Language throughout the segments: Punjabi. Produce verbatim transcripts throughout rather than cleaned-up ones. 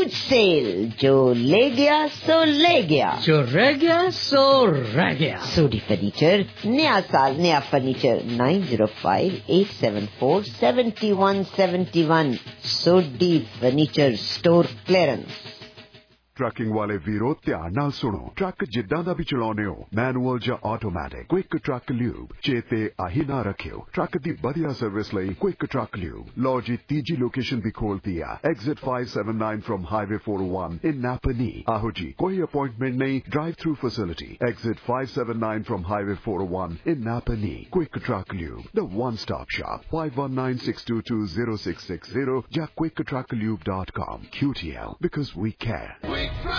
ह्यूज सेल, जो ले गया सो ले गया, जो रह गया सो रह गया। सोडी फर्नीचर, नया साल नया furniture. Nine zero five eight seven four seven one seven one. Sodhi furniture store clearance. Trucking वाले वीरो ध्यान नाल सुनो। ट्रक जिद्दां दा भी चलाउने हो, मैनुअल या ऑटोमैटिक, क्विक ट्रक ल्यूब चेते आही ना रखियो। ट्रक दी बढ़िया सर्विस लई क्विक ट्रक ल्यूब। लो जी तीजी लोकेशन भी खोल दिया, exit five seven nine from highway four one in Napanee. आहो जी, कोई अपॉइंटमेंट नहीं, drive through facility. Exit five seven nine from highway four one in Napanee. Quick truck lube, the one stop shop. Five one nine six two two zero six six zero या quick truck lube dot com. Q T L, because we care.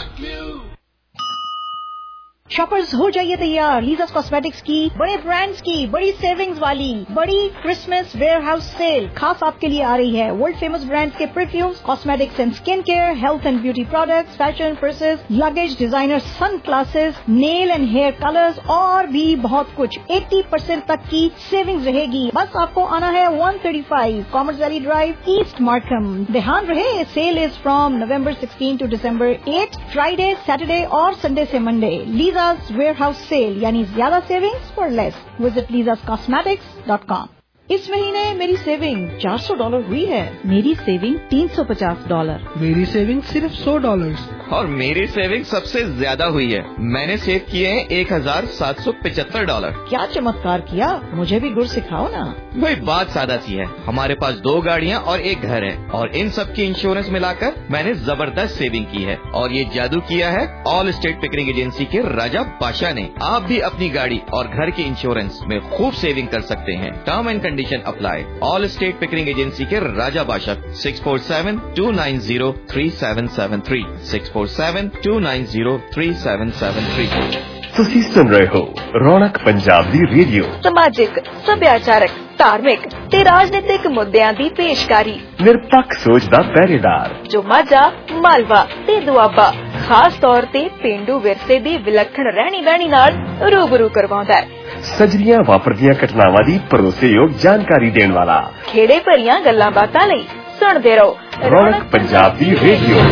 Shoppers हो जाइए तैयार, लीज़ास कॉस्मेटिक्स की बड़े ब्रांड्स की बड़ी सेविंग्स वाली बड़ी क्रिसमस वेयरहाउस सेल खास आपके लिए आ रही है। वर्ल्ड फेमस ब्रांड्स के perfumes, cosmetics and skin care, health and beauty products, fashion purses, luggage, designer sunglasses, nail and hair colours और भी बहुत कुछ। अस्सी परसेंट तक की सेविंग्स रहेगी। बस आपको आना है one thirty five commerce valley drive, east Markham. ध्यान रहे, sale is from November sixteen to December eight, Friday, Saturday और संडे से मंडे। लीज़ास वेयरहाउस सेल यानी ज्यादा savings for less. Visit Lisa's cosmetics dot com. इस महीने मेरी सेविंग चार सौ डॉलर हुई है। मेरी सेविंग तीन सौ पचास डॉलर। मेरी सेविंग सिर्फ सौ डॉलर। और मेरी सेविंग सबसे ज्यादा हुई है। मैंने सेव किए हैं एक हजार सात सौ पिछहत्तर डॉलर। क्या चमत्कार किया, मुझे भी गुर सिखाओ ना। भाई बात सादा सी है, हमारे पास दो गाड़ियाँ और एक घर है और इन सब की इंश्योरेंस मिलाकर मैंने जबरदस्त सेविंग की है। और ये जादू किया है ऑल स्टेट पिकरिंग एजेंसी के राजा बादशाह ने। आप भी अपनी गाड़ी और घर की इंश्योरेंस में खूब सेविंग कर सकते हैं। Term and condition apply. Allstate Pickering agency के Raja Badshah. Six four seven two nine zero three seven seven three six four seven two nine zero three seven seven three. ਤੁਸੀਂ ਸੁਣ ਰਹੇ ਹੋ ਰੌਣਕ ਪੰਜਾਬ ਦੀ ਰੇਡੀਓ। ਸਮਾਜਿਕ, ਸੱਭਿਆਚਾਰਕ, ਧਾਰਮਿਕ ਤੇ ਰਾਜਨੀਤਿਕ ਮੁੱਦਿਆਂ ਦੀ ਪੇਸ਼ਕਾਰੀ। ਨਿਰਪੱਖ ਸੋਚ ਦਾ ਪਹਿਰੇਦਾਰ ਜੋ ਮਾਝਾ, ਮਾਲਵਾ ਤੇ ਦੁਆਬਾ ਖਾਸ ਤੌਰ ਤੇ ਪੇਂਡੂ ਵਿਰਸੇ ਦੀ ਵਿਲੱਖਣ ਰਹਿਣੀ ਬਹਿਣੀ ਨਾਲ ਰੂਬਰੂ ਕਰਵਾਉਂਦਾ ਹੈ। ਸਜਰੀਆਂ ਵਾਪਰਦੀਆਂ ਘਟਨਾਵਾਂ ਦੀ ਭਰੋਸੇਯੋਗ ਜਾਣਕਾਰੀ ਦੇਣ ਵਾਲਾ। ਖੇੜੇ ਭਰੀਆਂ ਗੱਲਾਂ ਬਾਤਾਂ ਲਈ ਸੁਣਦੇ ਰਹੋ ਰੌਣਕ ਪੰਜਾਬ ਦੀ ਰੇਡੀਓ।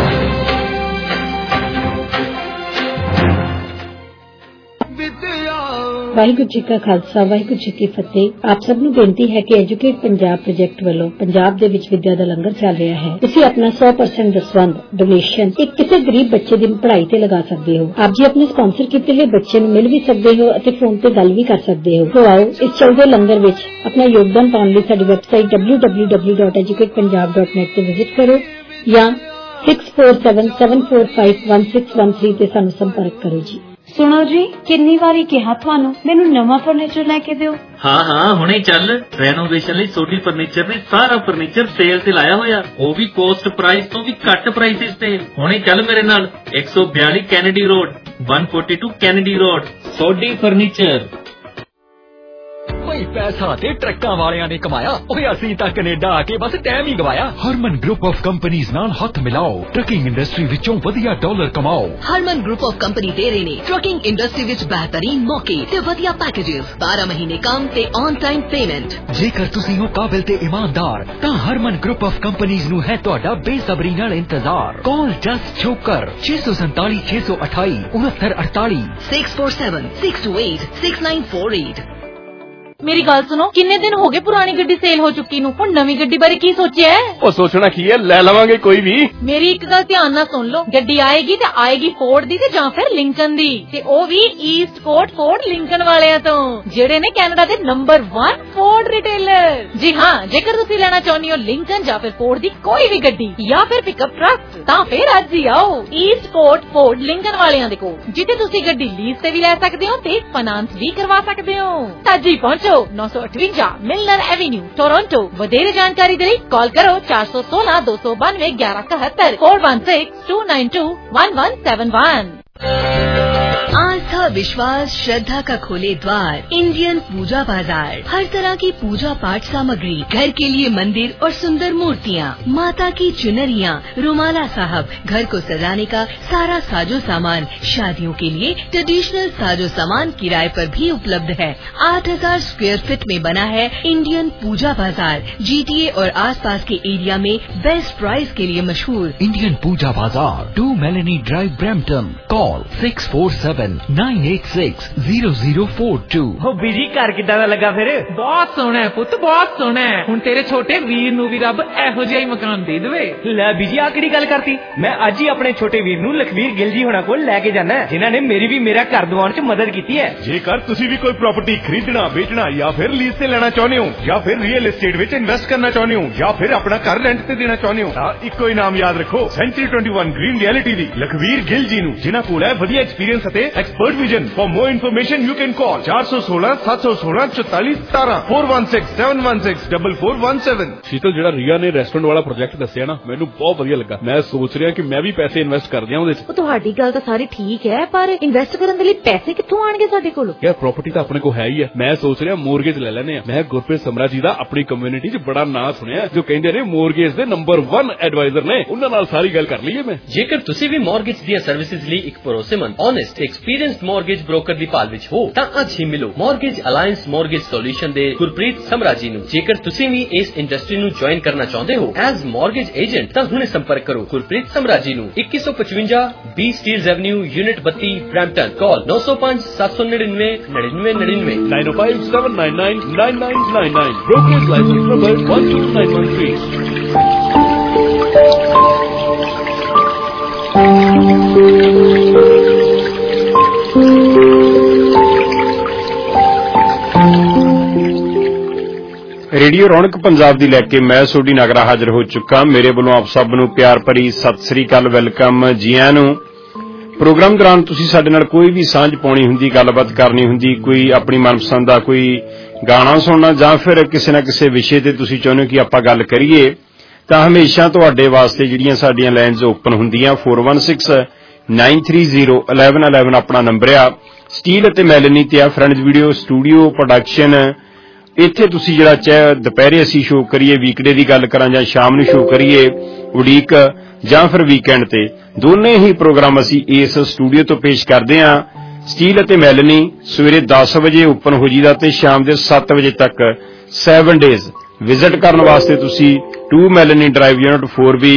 ਵਾਹਿਗੁਰੂ ਜੀ ਕਾ ਖਾਲਸਾ, ਵਾਹਿਗੁਰੂ ਜੀ ਕੀ ਫਤਿਹ। ਆਪ ਸਭ ਨੂੰ ਬੇਨਤੀ ਹੈ ਕਿ ਐਜੂਕੇਟ ਪੰਜਾਬ ਪ੍ਰੋਜੈਕਟ ਵੱਲੋਂ ਪੰਜਾਬ ਦੇ ਵਿੱਚ ਵਿਦਿਆ ਦਾ ਲੰਗਰ ਚੱਲ ਰਿਹਾ ਹੈ। ਤੁਸੀਂ ਆਪਣਾ ਸੌ ਪਰਸੈਂਟ ਦਸਵੰਧ ਡੋਨੇਸ਼ਨ ਇੱਕ ਕਿਸੇ ਗਰੀਬ ਬੱਚੇ ਦੀ ਪੜ੍ਹਾਈ ਤੇ ਲਗਾ ਸਕਦੇ ਹੋ। ਆਪ ਜੀ ਆਪਣੇ ਸਪਾਂਸਰ ਕੀਤੇ ਹੋਏ ਬੱਚੇ ਨੂੰ ਮਿਲ ਵੀ ਸਕਦੇ ਹੋ ਅਤੇ ਫੋਨ ਤੇ ਗੱਲ ਵੀ ਕਰ ਸਕਦੇ ਹੋ। ਸੋ ਆਓ ਇਸ ਚੱਲਦੇ ਲੰਗਰ ਵਿੱਚ ਆਪਣਾ ਯੋਗਦਾਨ ਪਾਉਣ ਲਈ ਸਾਡੀ website W W W dot educate Punjab dot net ਤੇ ਵਿਜ਼ਿਟ ਕਰੋ ਜਾਂ six four seven seven four five one six one three ਤੇ ਸਾਨੂੰ ਸੰਪਰਕ ਕਰੋ ਜੀ। ਸੁਣੋ ਜੀ, ਕਿੰਨੀ ਵਾਰੀ ਕਿਹਾ ਤੁਹਾਨੂੰ ਮੈਨੂੰ ਨਵਾਂ ਫਰਨੀਚਰ ਲੈ ਕੇ ਦਿਓ। ਹਾਂ ਹਾਂ ਹੁਣੇ ਚੱਲ। ਰੈਨੋਵੇਸ਼ਨ ਲਈ ਸੋਡੀ ਫਰਨੀਚਰ ਨੇ ਸਾਰਾ ਫਰਨੀਚਰ ਸੇਲ ਤੇ ਲਾਇਆ ਹੋਇਆ, ਉਹ ਵੀ ਕੋਸਟ ਪ੍ਰਾਈਸ ਤੋਂ ਵੀ ਘੱਟ ਪ੍ਰਾਈਸਿਸ ਤੇ। ਹੁਣੇ ਚੱਲ ਮੇਰੇ ਨਾਲ। ਇੱਕ ਸੌ ਬਿਆਲੀ ਕੈਨੇਡੀ ਰੋਡ, ਇੱਕ ਸੌ ਬयालीस ਕੈਨੇਡੀ ਰੋਡ, ਸੋਡੀ ਫਰਨੀਚਰ। ਕੋਈ ਪੈਸਾ ਤੇ ਟਰੱਕਾਂ ਵਾਲਿਆਂ ਨੇ ਕਮਾਇਆ, ਓਏ ਅਸੀਂ ਤਾਂ ਕੈਨੇਡਾ ਆ ਕੇ ਬਸ ਟਾਈਮ ਹੀ ਗਵਾਇਆ। ਹਰਮਨ ਗਰੁੱਪ ਆਫ ਕੰਪਨੀਆਂ ਨਾਲ ਹੱਥ ਮਿਲਾਓ, ਟਰੱਕਿੰਗ ਇੰਡਸਟਰੀ ਵਿੱਚੋਂ ਵਧੀਆ ਡਾਲਰ ਕਮਾਓ। ਹਰਮਨ ਗਰੁੱਪ ਆਫ ਕੰਪਨੀ ਦੇ ਰਹੇ ਨੇ ਟਰੱਕਿੰਗ ਇੰਡਸਟਰੀ ਵਿੱਚ ਬਿਹਤਰੀਨ ਮੌਕੇ ਤੇ ਵਧੀਆ ਪੈਕੇजेस, ਬਾਰਾਂ ਮਹੀਨੇ ਕੰਮ ਤੇ ਔਨ ਟਾਈਮ ਪੇਮੈਂਟ। ਜੇਕਰ ਤੁਸੀਂ ਹੋ ਕਾਬਿਲ ਤੇ ਇਮਾਨਦਾਰ ਤਾਂ ਹਰਮਨ ਗਰੁੱਪ ਆਫ ਕੰਪਨੀਆਂ ਨੂੰ ਹੈ ਤੁਹਾਡਾ ਬੇਸਬਰੀ ਨਾਲ ਇੰਤਜ਼ਾਰ। ਕਾਲ ਜਸਟ ਛੋਕਰ ਛੇ ਸੌ ਸੰਤਾਲੀ ਛੇ ਸੌ ਅਠਾਈ ਉਨੱਤਰ ਅੜਤਾਲੀ six four seven six two eight six nine four eight. ਮੇਰੀ ਗੱਲ ਸੁਣੋ, ਕਿੰਨੇ ਦਿਨ ਹੋ ਗਏ ਪੁਰਾਣੀ ਗੱਡੀ ਸੇਲ ਹੋ ਚੁੱਕੀ ਨੂੰ, ਹੁਣ ਨਵੀਂ ਗੱਡੀ ਬਾਰੇ ਕੀ ਸੋਚਿਆ ਹੈ? ਉਹ ਸੋਚਣਾ ਕੀ ਹੈ, ਲੈ ਲਵਾਂਗੇ ਕੋਈ ਵੀ। ਮੇਰੀ ਇੱਕ ਗੱਲ ਧਿਆਨ ਨਾਲ ਸੁਣ ਲਓ, ਗੱਡੀ ਆਏਗੀ ਤੇ ਆਏਗੀ ਫੋਰਡ ਦੀ ਤੇ ਜਾਂ ਫਿਰ ਲਿੰਕਨ ਦੀ, ਤੇ ਉਹ ਵੀ ਈਸਟ ਕੋਟ ਫੋਰਡ ਲਿੰਕਨ ਵਾਲਿਆਂ ਤੋਂ, ਜਿਹੜੇ ਨੇ ਕੈਨੇਡਾ ਦੇ ਨੰਬਰ ਵਨ ਫੋਰਡ ਰਿਟੇਲਰ। ਜੀ ਹਾਂ, ਜੇਕਰ ਤੁਸੀਂ ਲੈਣਾ ਚਾਹੁੰਦੇ ਹੋ ਲਿੰਕਨ ਜਾਂ ਫਿਰ ਫੋਰਡ ਦੀ ਕੋਈ ਵੀ ਗੱਡੀ ਜਾਂ ਫਿਰ ਪਿਕਅਪ ਟਰੱਕ, ਤਾਂ ਫਿਰ ਅੱਜ ਹੀ ਆਓ ਈਸਟ ਕੋਟ ਫੋਰਡ ਲਿੰਕਨ ਵਾਲਿਆਂ ਦੇ ਕੋਲ, ਜਿੱਥੇ ਤੁਸੀਂ ਗੱਡੀ ਲੀਜ਼ ਤੇ ਵੀ ਲੈ ਸਕਦੇ ਹੋ ਤੇ ਫਾਈਨਾਂਸ ਵੀ ਕਰਵਾ ਸਕਦੇ ਹੋ। ਅੱਜ ਹੀ ਪਹੁੰਚੋ ਨੌ ਸੌ ਅਠਵੰਜਾ ਮਿਲਨਰ ਐਵੇਨਿਊ ਟੋਰਾਂਟੋ। ਵਧੇਰੇ ਜਾਣਕਾਰੀ ਦੇ ਲਈ ਕਾਲ ਕਰੋ ਚਾਰ ਸੌ ਸੋਲਾਂ ਦੋ ਸੌ ਬਾਨਵੇਂ ਗਿਆਰਾਂ ਇਕਹੱਤਰ, four one six two nine two one one seven one. आस्था भरोसा, विश्वास, श्रद्धा का खोले द्वार इंडियन पूजा बाजार। हर तरह की पूजा पाठ सामग्री, घर के लिए मंदिर और सुंदर मूर्तियाँ, माता की चुनरियाँ, रुमाला साहब, घर को सजाने का सारा साजो सामान, शादियों के लिए ट्रेडिशनल साजो सामान किराए पर भी उपलब्ध है। आठ हजार स्क्वायर फीट में बना है इंडियन पूजा बाजार। जीटीए और आसपास के एरिया में बेस्ट प्राइस के लिए मशहूर Indian Puja Bazaar, two Melanie drive, Brampton. Call six four seven nine eight six zero zero four two. हो बीजी घर किदा दा लगा फिर? बहुत सोहना है पुत, बहुत सोहना है। हुण तेरे छोटे वीर नूं भी रब एहो जिहा ही मकान दे देवे। ले बीजी आ किहड़ी गल करती? मैं अज ही अपने छोटे वीर नूं लखवीर गिल जी होना कोल लैके जाना है, जिन्हां ने मेरी भी मेरा घर दिवाउण च मदद की है। जेकर तुसी भी कोई प्रॉपर्टी खरीदना, बेचना या फिर लीज से लेना चाहते हो, या फिर रियल एस्टेट विच इन्वेस्ट करना चाहते हो, या फिर अपना घर रेंट ते देना चाहते हो, तां इक्को ही नाम याद रखो, century twenty one green realty दी लखवीर गिल जी नूं, जिन्हां कोल है वधिया एक्सपीरियंस अते expert vision. For more information you can call चार सौ सोलह सत्त सौ सोलह चौतालीस सतारह four one six seven one six double four one seven. Sheetal, ਜਿਹੜਾ ਰੀਆ ਨੇ ਰੈਸਟੋਰੈਂਟ ਵਾਲਾ ਪ੍ਰੋਜੈਕਟ ਦੱਸਿਆ ਨਾ, ਮੈਨੂੰ ਬਹੁਤ ਵਧੀਆ ਲੱਗਾ। ਮੈਂ ਸੋਚ ਰਿਹਾ ਕਿ ਮੈਂ ਵੀ ਪੈਸੇ ਇਨਵੈਸਟ ਕਰ ਦਿਆਂ ਉਹਦੇ 'ਚ। ਉਹ ਤੁਹਾਡੀ ਗੱਲ ਤਾਂ ਸਾਰੀ ਠੀਕ ਹੈ, ਪਰ ਇਨਵੈਸਟ ਕਰਨ ਦੇ ਲਈ ਪੈਸੇ ਕਿੱਥੋਂ ਆਣਗੇ ਸਾਡੇ ਕੋਲ? ਯਾਰ ਪ੍ਰਾਪਰਟੀ ਤਾਂ ਆਪਣੇ ਕੋਲ ਹੈ ਹੀ ਹੈ। ਮੈਂ ਸੋਚ ਰਿਹਾ ਮੋਰਗੇਜ ਲੈ ਲੈਨੇ ਆ। ਮੈਂ ਗੁਰਪ੍ਰੀਤ ਸਮਰਾ ਜੀ ਦਾ ਆਪਣੀ ਕਮਿਊਨਿਟੀ 'ਚ ਬੜਾ ਨਾਂ ਸੁਣਿਆ, ਜੋ ਕਹਿੰਦੇ ਨੇ ਮੋਰਗੇਜ ਦੇ ਨੰਬਰ वन ਐਡਵਾਈਜ਼ਰ ਨੇ। ਉਹਨਾਂ ਨਾਲ ਸਾਰੀ ਗੱਲ ਕਰ ਲਈਏ ਮੈਂ। ਜੇਕਰ ਤੁਸੀਂ ਵੀ ਮੋਰਗੇਜ ਦੀਆਂ ਸਰਵਿਸਿਜ਼ ਲਈ ਇੱਕ ਭਰੋਸੇਮੰਦ, ਓਨੈਸਟ, ਐਕਸਪੀਰੀਐਂਸਡ ਮੋਰਗੇਜ ਬ੍ਰੋਕਰ ਦੀ ਭਾਲ ਵਿੱਚ ਹੋ ਤਾਂ ਅੱਜ ਹੀ ਮਿਲੋ ਮੋਰਗੇਜ ਅਲਾਇੰਸ ਮੋਰਗੇਜ ਸੋਲੂਸ਼ਨ ਦੇ ਗੁਰਪ੍ਰੀਤ ਸਮਰਾ ਜੀ ਨੂੰ। ਜੇਕਰ ਤੁਸੀਂ ਵੀ ਇਸ ਇੰਡਸਟਰੀ ਨੂੰ ਜੁਆਇਨ ਕਰਨਾ ਚਾਹੁੰਦੇ ਹੋ ਐਜ਼ ਮੋਰਗੇਜ ਏਜੰਟ ਤਾਂ ਹੁਣੇ ਸੰਪਰਕ ਕਰੋ ਗੁਰਪ੍ਰੀਤ ਸਮਰਾ ਜੀ ਨੂੰ। ਇੱਕੀ ਸੌ ਪਚਵੰਜਾ ਬੀ ਸਟੀਲਜ਼ ਐਵਨਿਊ, ਯੂਨਿਟ ਬੱਤੀ, ਬ੍ਰੈਂਪਟਨ। ਕਾਲ ਨੌ ਸੌ ਪੰਜ ਸੱਤ ਸੌ ਨੜਿਨਵੇਂ ਨੜਿਨਵੇਂ ਨੜਿਨਵੇਂ nine o five seven nine nine nine nine nine nine. Brokerage license number one two nine one three. Radio Raunak Punjab दी लैके मैं सोडी नागरा हाजिर हो चुका। मेरे वालों आप सब नूं प्यार भरी सत श्री अकाल, वेलकम जी आयां नूं। प्रोग्राम दौरान तुसीं साडे नाल कोई भी सांझ पाउणी हुंदी, गलबात करनी हुंदी, कोई अपनी मनपसंद दा कोई गाना सुनना जां फिर किसी ना किसी विषय ते तुसीं चाहुंदे हो कि आपां गल करिए, तां हमेशा तुहाडे वास्ते जिहड़ियां साडीआं लाइनस ओपन हुंदियां। Four one six nine three zero eleven eleven अपना नंबर आ। स्टील अते मैलनी ते आ फ्रेंड्स वीडियो स्टूडियो प्रोडक्शन। इत्थे तुसीं जिहड़ा चाहे दुपहरे असीं शो करिए, वीकडे दी गल करां जां शाम नूं शो करिए, उड़ीक जां फिर वीकेंड ते, दोने ही प्रोग्राम असीं इस स्टूडियो तो पेश करदे हां। स्टील अते मैलनी सवेरे दस बजे ओपन हो जीदा ते शाम दे सत्त बजे तक सैवन डेज विजिट करन वास्ते तुसीं two Melanie drive unit four भी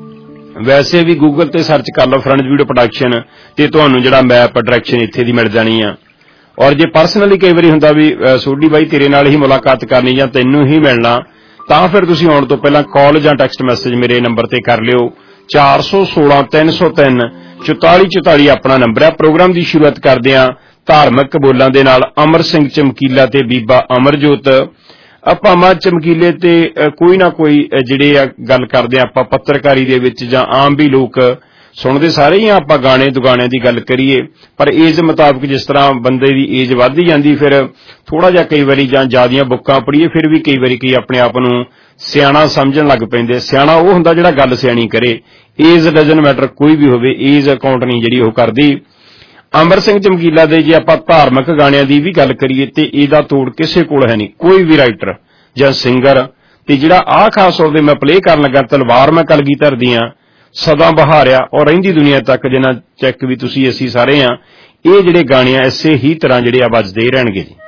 वैसे भी गूगल ते सर्च कर लो फ्रेंड्स वीडियो प्रोडक्शन ते तुहानूं जिहड़ा मैप डायरैक्शन इत्थे दी मिल जानी आ। और जे परसनली कई बारी हुंदा भी सोडी बाई तेरे नाल ही मुलाकात करनी जां तैनूं ही मिलना, तां फिर तुसीं आउण तों पहिलां कॉल जां टैक्सट मैसेज मेरे नंबर ते कर लिओ। चार सौ सोलह तीन सौ तीन चौताली चौताली अपना नंबर है। प्रोग्राम की शुरुआत करदे हां धार्मिक बोलां दे नाल अमर सिंह चमकीला ते बीबा अमरजोत। आपां मां चमकीले ते कोई ना कोई जिहड़े गल करदे आपां पत्रकारी दे विच जां आम भी लोक सुनते सारे ही आपां गाने दुगाने की गल करिए, पर एज मुताबिक जिस तरह बंदे की एज वधदी जांदी फिर थोड़ा जिहा कई बारी जां ज़्यादियां बुक्कां पढ़ीए फिर भी कई बारी कई अपने आप नूं सियाणा समझण लग पैंदे। सियाणा वो हुंदा जिहड़ा गल सियाणी करे। एज डजन मैटर, कोई भी होवे, एज अकाउंट नहीं जिहड़ी ओह करदी। अमर सिंह चमकीला दे जे आपां धार्मिक गाणिਆਂ ਦੀ भी गल करिए ते ਇਹਦਾ ਤੋੜ ਕਿਸੇ ਕੋਲ ਹੈ नहीं। कोई भी राइटर ਜਾਂ सिंगर ਤੇ ਜਿਹੜਾ ਆਹ ਖਾਸ ਤੌਰ ਤੇ ਮੈਂ ਪਲੇ ਕਰਨ ਲੱਗਾ ਤਲਵਾਰ ਮੈਂ ਕਲਗੀਧਰ ਦੀਆਂ सदा बहारिया और रहिंदी दुनिया तक जिन्ना चैक भी तुसी असी सारे हाँ, ये जिहड़े गाने इसे ही तरह जिहड़े बजदे रहणगे जी।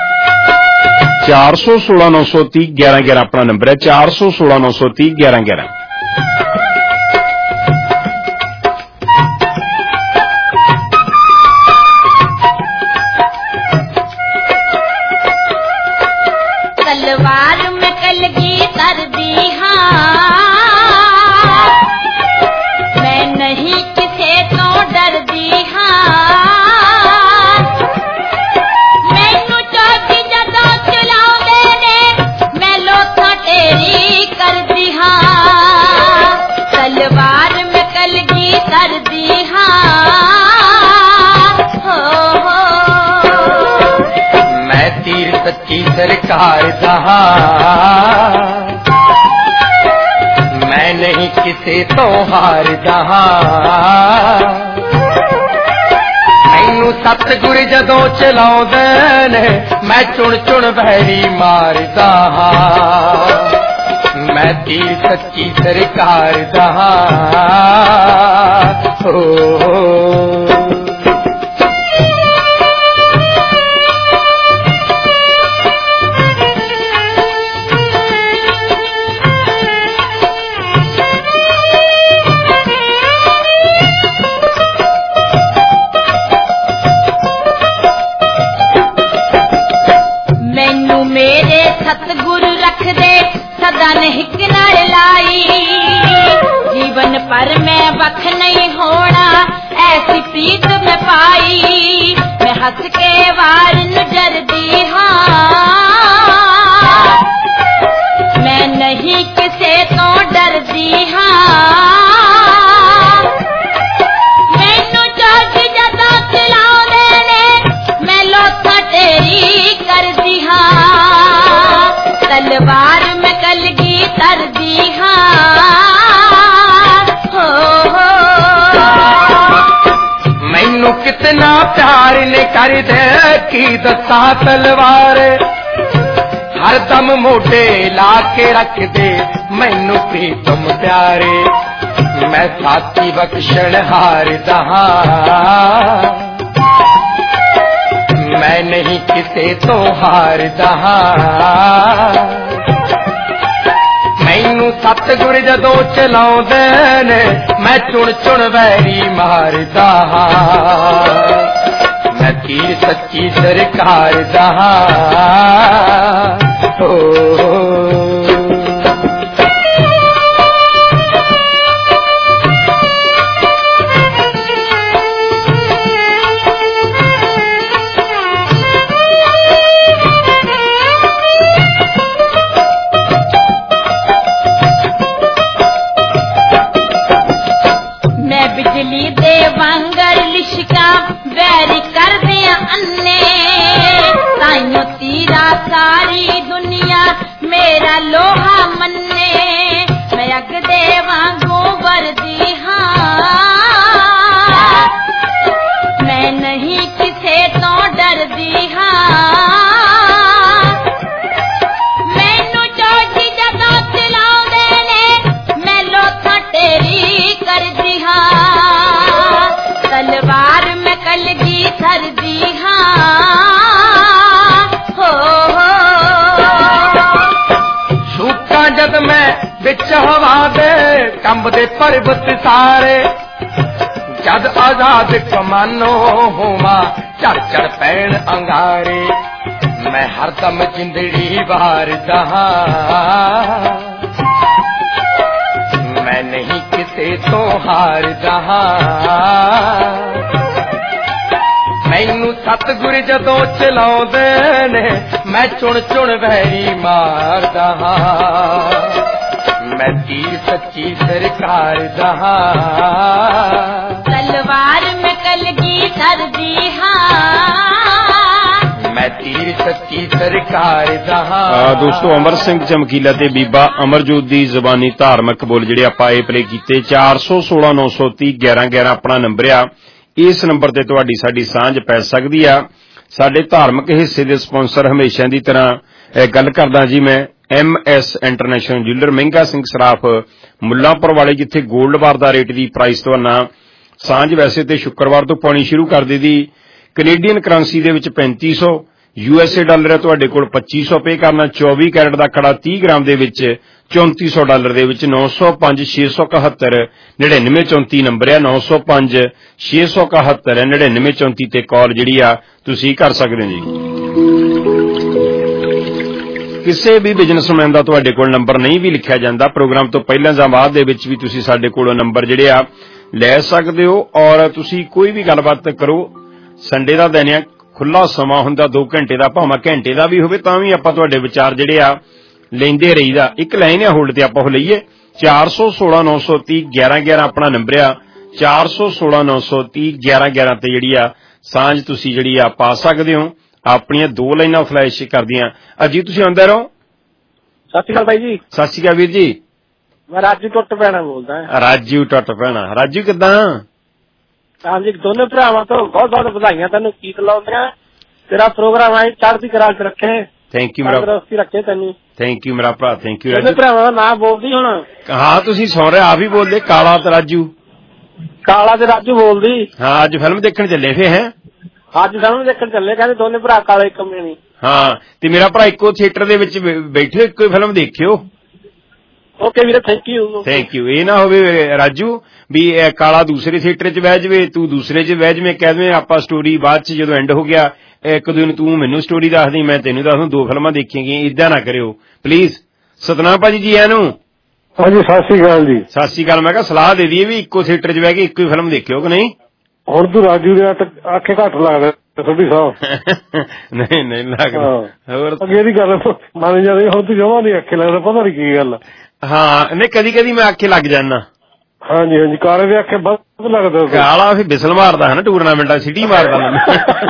चार सौ सोलह नौ सौ तीह ग्यारह ग्यारह अपना नंबर है। चार सौ सोलह नौ सौ तीह ग्यारह ग्यारह। तलवार में कलगीधर दी सच्ची सरकार दहा, मैं नहीं किसे तो हार दहा। मैनू सत ਸਤਿਗੁਰ ਜਦੋਂ ਚਲਾਉਂਦੇ ਨੇ ਮੈਂ ਚੁਣ ਚੁਣ ਵੈਰੀ ਮਾਰਦਾ ਹਾਂ ਮੈਂ ਤੀਰ ਸੱਚੀ ਸਰਕਾਰ ਦਾ ਹੋ सतगुरु रख दे सदा हिक नाल लाई जीवन पर मैं वख नहीं होना ऐसी प्रीत में पाई मैं हंस के वार नू डरदी हाँ मैं नहीं किसे तो डरदी हाँ मैनू चौक जदा चलाउंदे ने मैं लोथा तेरी करदी हाँ तलवार में कलगी तरदी हाँ हो हो मैनू कितना प्यार ने कर दे की दसा तलवार हर दम मोटे ला के रख दे मैनू प्रीतम प्यारे मैं साथी बख्शण हार दहा मैं नहीं किसे तो हार दहा मैनू सतगुर जदों चलाउंदे ने मैं चुन चुन वैरी मारदा मैं तीर सच्ची सरकार दा हो बिजली दे वांगर लिशका वैरी कर दे अन्ने ताइयों तीरा सारी दुनिया मेरा लोहा मन्ने मैं अग दे वांगू वर्दी हाँ मैं नहीं किसे तो डरदी हाँ मैनू चौकी जदा चलाउंदे ने मैं लोथा तेरी करदी तलवार में कलगी सरदी हाँ हो हो शूका जद मैं बिच हवा दे कंब दे पर्वत सारे जद आजाद कमानो होवा चढ़ चढ़ पैण अंगारे मैं हरदम जिंदड़ी बार दहा मैं नहीं किसे तो हार दहा मैनू सतगुर जदों चलाउंदे ने मैं चुन चुन वैरी मारदा मैं तीर सच्ची सरकार दा तलवार में कलगी सरदी हाँ मैं तीर सच्ची सरकार दा दोस्तों अमर सिंह चमकीला ते बीबा अमरजोत दी जबानी धार्मिक बोल जिहड़े आपां ए प्ले कीते चार सौ सोलह नौ सौ तीह ग्यारह ग्यारह अपना नंबर आ इस नंबर ते तुहाडी साडी सांझ पै सकदी आ साडे धार्मिक हिस्से दे स्पॉन्सर हमेशा दी तरह गल करदा जी मैं एम एस इंटरनेशनल ज्वेलर महंगा सिंह सराफ मुल्लांपुर वाले जिथे गोल्ड बार दा रेट दी प्राइस तुहाना सांझ वैसे ते शुक्रवार तो पानी शुरू कर दी दी कनेडियन करंसी दे विच पैंती सौ यूएसए डॉलर है तुहाडे कोल पच्ची सौ पे करना चौबीस कैरेट दा कड़ा तीस ग्राम दे विच चौंती सौ डॉलर दे विच नौ सौ पांच छे सौ इकहत्तर नड़िनवे चौंती नंबर है नौ सौ पांच छे सौ इकहत्तर नड़िनवे चौंती ते कॉल जिहड़ी आ तुसीं कर सकदे हो जी किसी भी बिजनेसमैन का तुहाडे कोल नंबर नहीं भी लिखिया जाता प्रोग्राम तो पहले जां बाद दे विच भी तुसीं साडे कोलों नंबर जिहड़े आ लै सकदे हो और तुसीं कोई भी गलबात करो संडे दा दिन आ खुला समा हुंदा दो घंटे का भावें घंटे का भी होवे तां भी आपां तुहाडे विचार जिहड़े आ लेंदे रहीदा एक लाइन आ होल्ड ते आपां हो लईए चार सौ सोलह नौ सौ तीह ग्यारह ग्यारह अपना नंबर आ चार सौ सोलह नौ सौ तीह ग्यारह ग्यारह ते जिहड़ी आ सांझ तुसीं जिहड़ी आ पा सकदे हो अपनियां दो लाइनां फ्लैश करदियां अजी तुसीं आंदे रहो सत श्री अकाल भाई जी सत श्री अकाल वीर जी मैं राजू टुट पैना बोलदा हां राजू टुट पैना राजू किदां ਹਾਂਜੀ ਦੋਨੇ ਭਰਾਵਾਂ ਤੋਂ ਬਹੁਤ ਬਹੁਤ ਵਧਾਈਆਂ ਤੈਨੂੰ ਕੀਕ ਲਾਉਂਦੀਆਂ ਤੇਰਾ ਪ੍ਰੋਗਰਾਮ ਆਏ ਚੜ੍ਹਦੀ ਕਰਾ ਕੇ ਰੱਖੇ ਥੈਂਕ ਯੂ ਮੇਰਾ ਤੰਦਰੁਸਤੀ ਰੱਖੇ ਤੈਨੂੰ ਥੈਂਕ ਯੂ ਮੇਰਾ ਭਰਾ ਥੈਂਕ ਯੂ ਦੋਨੇ ਭਰਾਵਾਂ ਦਾ ਨਾਂ ਬੋਲਦੀ ਹੁਣ ਹਾਂ ਤੁਸੀਂ ਸੁਣ ਰਹੇ ਆਪ ਹੀ ਬੋਲਦੇ ਕਾਲਾ ਤੇ ਰਾਜੂ ਕਾਲਾ ਤੇ ਰਾਜੂ ਬੋਲਦੀ ਹਾਂ ਅੱਜ ਫਿਲਮ ਦੇਖਣ ਚੱਲੇ ਫੇ ਹੈ ਅੱਜ ਫਿਲਮ ਦੇਖਣ ਚੱਲੇ ਕਹਿੰਦੇ ਦੋਨੇ ਭਰਾ ਕਾਲੇ ਕੰਮੇ ਨਹੀਂ ਹਾਂ ਤੇ ਮੇਰਾ ਭਰਾ ਇੱਕੋ ਥੀਏਟਰ ਦੇ ਵਿੱਚ ਬੈਠੇ ਇੱਕੋ ਫਿਲਮ ਦੇਖਿਓ ਓਕੇ ਵੀਰੇ ਥੈਂਕ ਯੂ ਥੈਂਕ ਯੂ ਇਹ ਨਾ ਹੋਵੇ ਰਾਜੂ ਵੀ ਕਾਲਾ ਦੂਸਰੇ ਥੀਏਟਰ ਚ ਬਹਿ ਜਾਵੇ ਤੂੰ ਦੂਸਰੇ ਚ ਬਹਿ ਜਾਵੇਂ ਕਹਿ ਦੇਵੇਂ ਆਪਾਂ ਸਟੋਰੀ ਬਾਅਦ ਚ ਜਦੋਂ ਐਂਡ ਹੋ ਗਿਆ ਇੱਕ ਦਿਨ ਤੂੰ ਮੈਨੂੰ ਸਟੋਰੀ ਦੱਸਦੀ ਮੈਂ ਤੈਨੂੰ ਦੱਸਦਾ ਦੋ ਫਿਲਮਾਂ ਦੇਖੀਆਂ ਗਈਆਂ ਏਦਾਂ ਨਾ ਕਰਿਓ ਪਲੀਜ਼ ਸਤਨਾਮ ਭਾਜੀ ਜੀ ਇਹਨੂੰ ਹਾਂਜੀ ਸਤਿ ਸ੍ਰੀ ਅਕਾਲ ਜੀ ਸਤਿ ਸ੍ਰੀ ਅਕਾਲ ਮੈਂ ਕਿਹਾ ਸਲਾਹ ਦੇ ਦਈਏ ਵੀ ਇੱਕੋ ਥੀਏਟਰ ਚ ਬਹਿ ਕੇ ਇੱਕੋ ਹੀ ਫਿਲਮ ਦੇਖਿਓ ਕਿ ਨਹੀਂ ਹੁਣ ਤੂੰ ਰਾਜੂ ਦੇ ਆਖੇ ਘੱਟ ਲੱਗਦਾ ਤੁਹਾਡੀ ਸਾਹਿਬ ਨਹੀਂ ਨਹੀਂ ਲੱਗਦਾ ਹੋਰ ਅੱਗੇ ਦੀ ਗੱਲ ਮੰਨ ਜਾਂਦੇ ਹੁਣ ਤੂੰ ਜਮਾਂ ਨਹੀਂ ਆਖੇ ਲੱਗਦਾ ਪਤਾ ਨਹੀਂ ਕੀ ਗੱਲ ਹਾਂ ਨਹੀਂ ਕਦੀ ਕਦੀ ਮੈਂ ਆਖੇ ਲੱਗ ਜਾਂਦਾ ਹਾਂਜੀ ਹਾਂਜੀ ਕਾਲੇ ਦੇ ਆਖੇ ਬਹੁਤ ਲੱਗਦਾ ਕਾਲਾ ਫਿਰ ਬਿਸਲ ਮਾਰਦਾ ਹੈ ਨਾ ਟੂਰਨਾਮੈਂਟਾਂ ਸਿਟੀ ਮਾਰਦਾ ਮੈਨੂੰ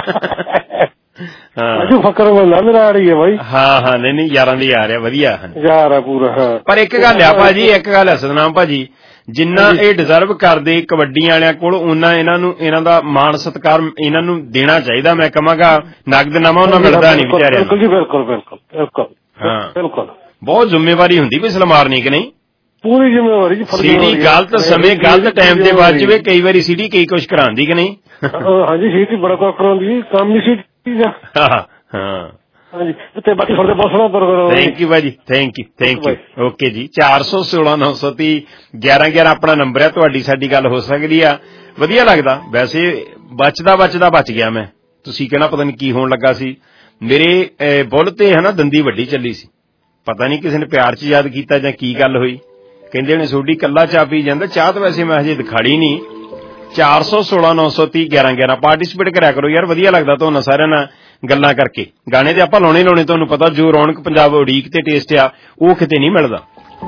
ਹਾਂ ਫਕਰ ਬੰਦਾ ਮੇਰਾ ਆ ਰਹੀ ਹੈ ਬਾਈ ਹਾਂ ਹਾਂ ਨਹੀਂ ਨਹੀਂ ਯਾਰਾਂ ਦੀ ਆ ਰਿਹਾ ਵਧੀਆ ਯਾਰ ਆ ਪੂਰਾ ਹਾਂ ਪਰ ਇੱਕ ਗੱਲ ਆ ਭਾਜੀ ਇੱਕ ਗੱਲ ਹੈ ਸਤਨਾਮ ਭਾਜੀ ਜਿੰਨਾ ਇਹ ਡਿਜ਼ਰਵ ਕਰਦੇ ਕਬੱਡੀ ਵਾਲਿਆਂ ਕੋਲ ਉਹਨਾਂ ਇਹਨਾਂ ਨੂੰ ਇਹਨਾਂ ਦਾ ਮਾਣ ਸਤਿਕਾਰ ਇਹਨਾਂ ਨੂੰ ਦੇਣਾ ਚਾਹੀਦਾ ਮੈਂ ਕਹਾਂਗਾ ਨਗਦਨਾਮਾ ਉਹਨਾਂ ਮਿਲਦਾ ਨਹੀਂ ਵਿਚਾਰਿਆਂ ਬਿਲਕੁਲ ਜੀ ਬਿਲਕੁਲ ਬਿਲਕੁਲ ਬਿਲਕੁਲ ਹਾਂ ਬਿਲਕੁਲ ਬਹੁਤ ਜ਼ਿੰਮੇਵਾਰੀ ਹੁੰਦੀ ਬਿਸਲ ਮਾਰਨੀ ਕਿ ਨਹੀਂ ਪੂਰੀ ਜ਼ਿੰਮੇਵਾਰੀ ਜੀ ਸੀਟੀ ਗਲਤ ਸਮੇਂ ਗਲਤ ਟਾਈਮ ਤੇ ਵੱਜ ਜਾਵੇ ਕਈ ਵਾਰੀ ਸੀਟੀ ਕਈ ਕੁਛ ਕਰਾਉਂਦੀ ਕਿ ਨਹੀਂ ਹਾਂਜੀ ਸੀਟੀ ਬੜਾ ਕੁਛ ਕਰਾਉਂਦੀ ਕੰਮ ਨਹੀਂ ਸੀਟੀ ਦਾ ਹਾਂ ਹਾਂਜੀ ਤੇ ਬਾਕੀ ਤੁਹਾਡੇ ਬਸਣਾ ਪ੍ਰੋਗਰਾਮ ਥੈਂਕ ਯੂ ਭਾਜੀ thank you thank you okay ਜੀ ਚਾਰ ਸੌ ਸੋਲਾਂ ਨੌ ਸੌ ਤੀਹ ਗਿਆਰਾਂ ਗਿਆਰਾਂ ਆਪਣਾ ਨੰਬਰ ਹੈ ਤੁਹਾਡੀ ਸਾਡੀ ਗੱਲ ਹੋ ਸਕਦੀ ਆ ਵਧੀਆ ਲੱਗਦਾ ਵੈਸੇ ਬਚਦਾ ਬਚਦਾ ਬਚ ਗਿਆ ਮੈਂ ਤੁਸੀਂ ਕਹਿਣਾ ਪਤਾ ਨਹੀਂ ਕੀ ਹੋਣ ਲੱਗਾ ਸੀ ਮੇਰੇ ਬੁੱਲ ਤੇ ਹਨਾ ਦੰਦੀ ਵੱਡੀ ਚੱਲੀ ਸੀ ਪਤਾ ਨਹੀਂ ਕਿਸੇ ਨੇ ਪਿਆਰ ਚ ਯਾਦ ਕੀਤਾ ਜਾਂ ਕੀ ਗੱਲ ਹੋਈ ਕਹਿੰਦੇ ਨੇ ਸੋਡੀ ਕੱਲਾ ਚਾਹ ਪੀ ਜਾਂਦਾ ਚਾਹ ਤਾਂ ਵੈਸੇ ਮੈਂ ਹਜੇ ਦਿਖਾੜੀ ਨਹੀਂ ਚਾਰ ਸੌ ਸੋਲਾਂ ਨੌ ਸੌ ਤੀਹ ਗਿਆਰਾਂ ਗਿਆਰਾਂ ਪਾਰਟੀਸਿਪੇਟ ਕਰਿਆ ਕਰੋ ਯਾਰ ਵਧੀਆ ਲੱਗਦਾ ਤੁਹਾਨੂੰ ਸਾਰਿਆਂ ਨਾਲ ਗੱਲਾਂ ਕਰਕੇ ਗਾਣੇ ਤੇ ਆਪਾਂ ਲਾਉਣੇ ਲਾਉਣੇ ਤੁਹਾਨੂੰ ਪਤਾ ਜੋ ਰੌਣਕ ਪੰਜਾਬ ਉਡੀਕ ਤੇ ਟੇਸਟ ਆ ਉਹ ਕਿਤੇ ਨਹੀਂ ਮਿਲਦਾ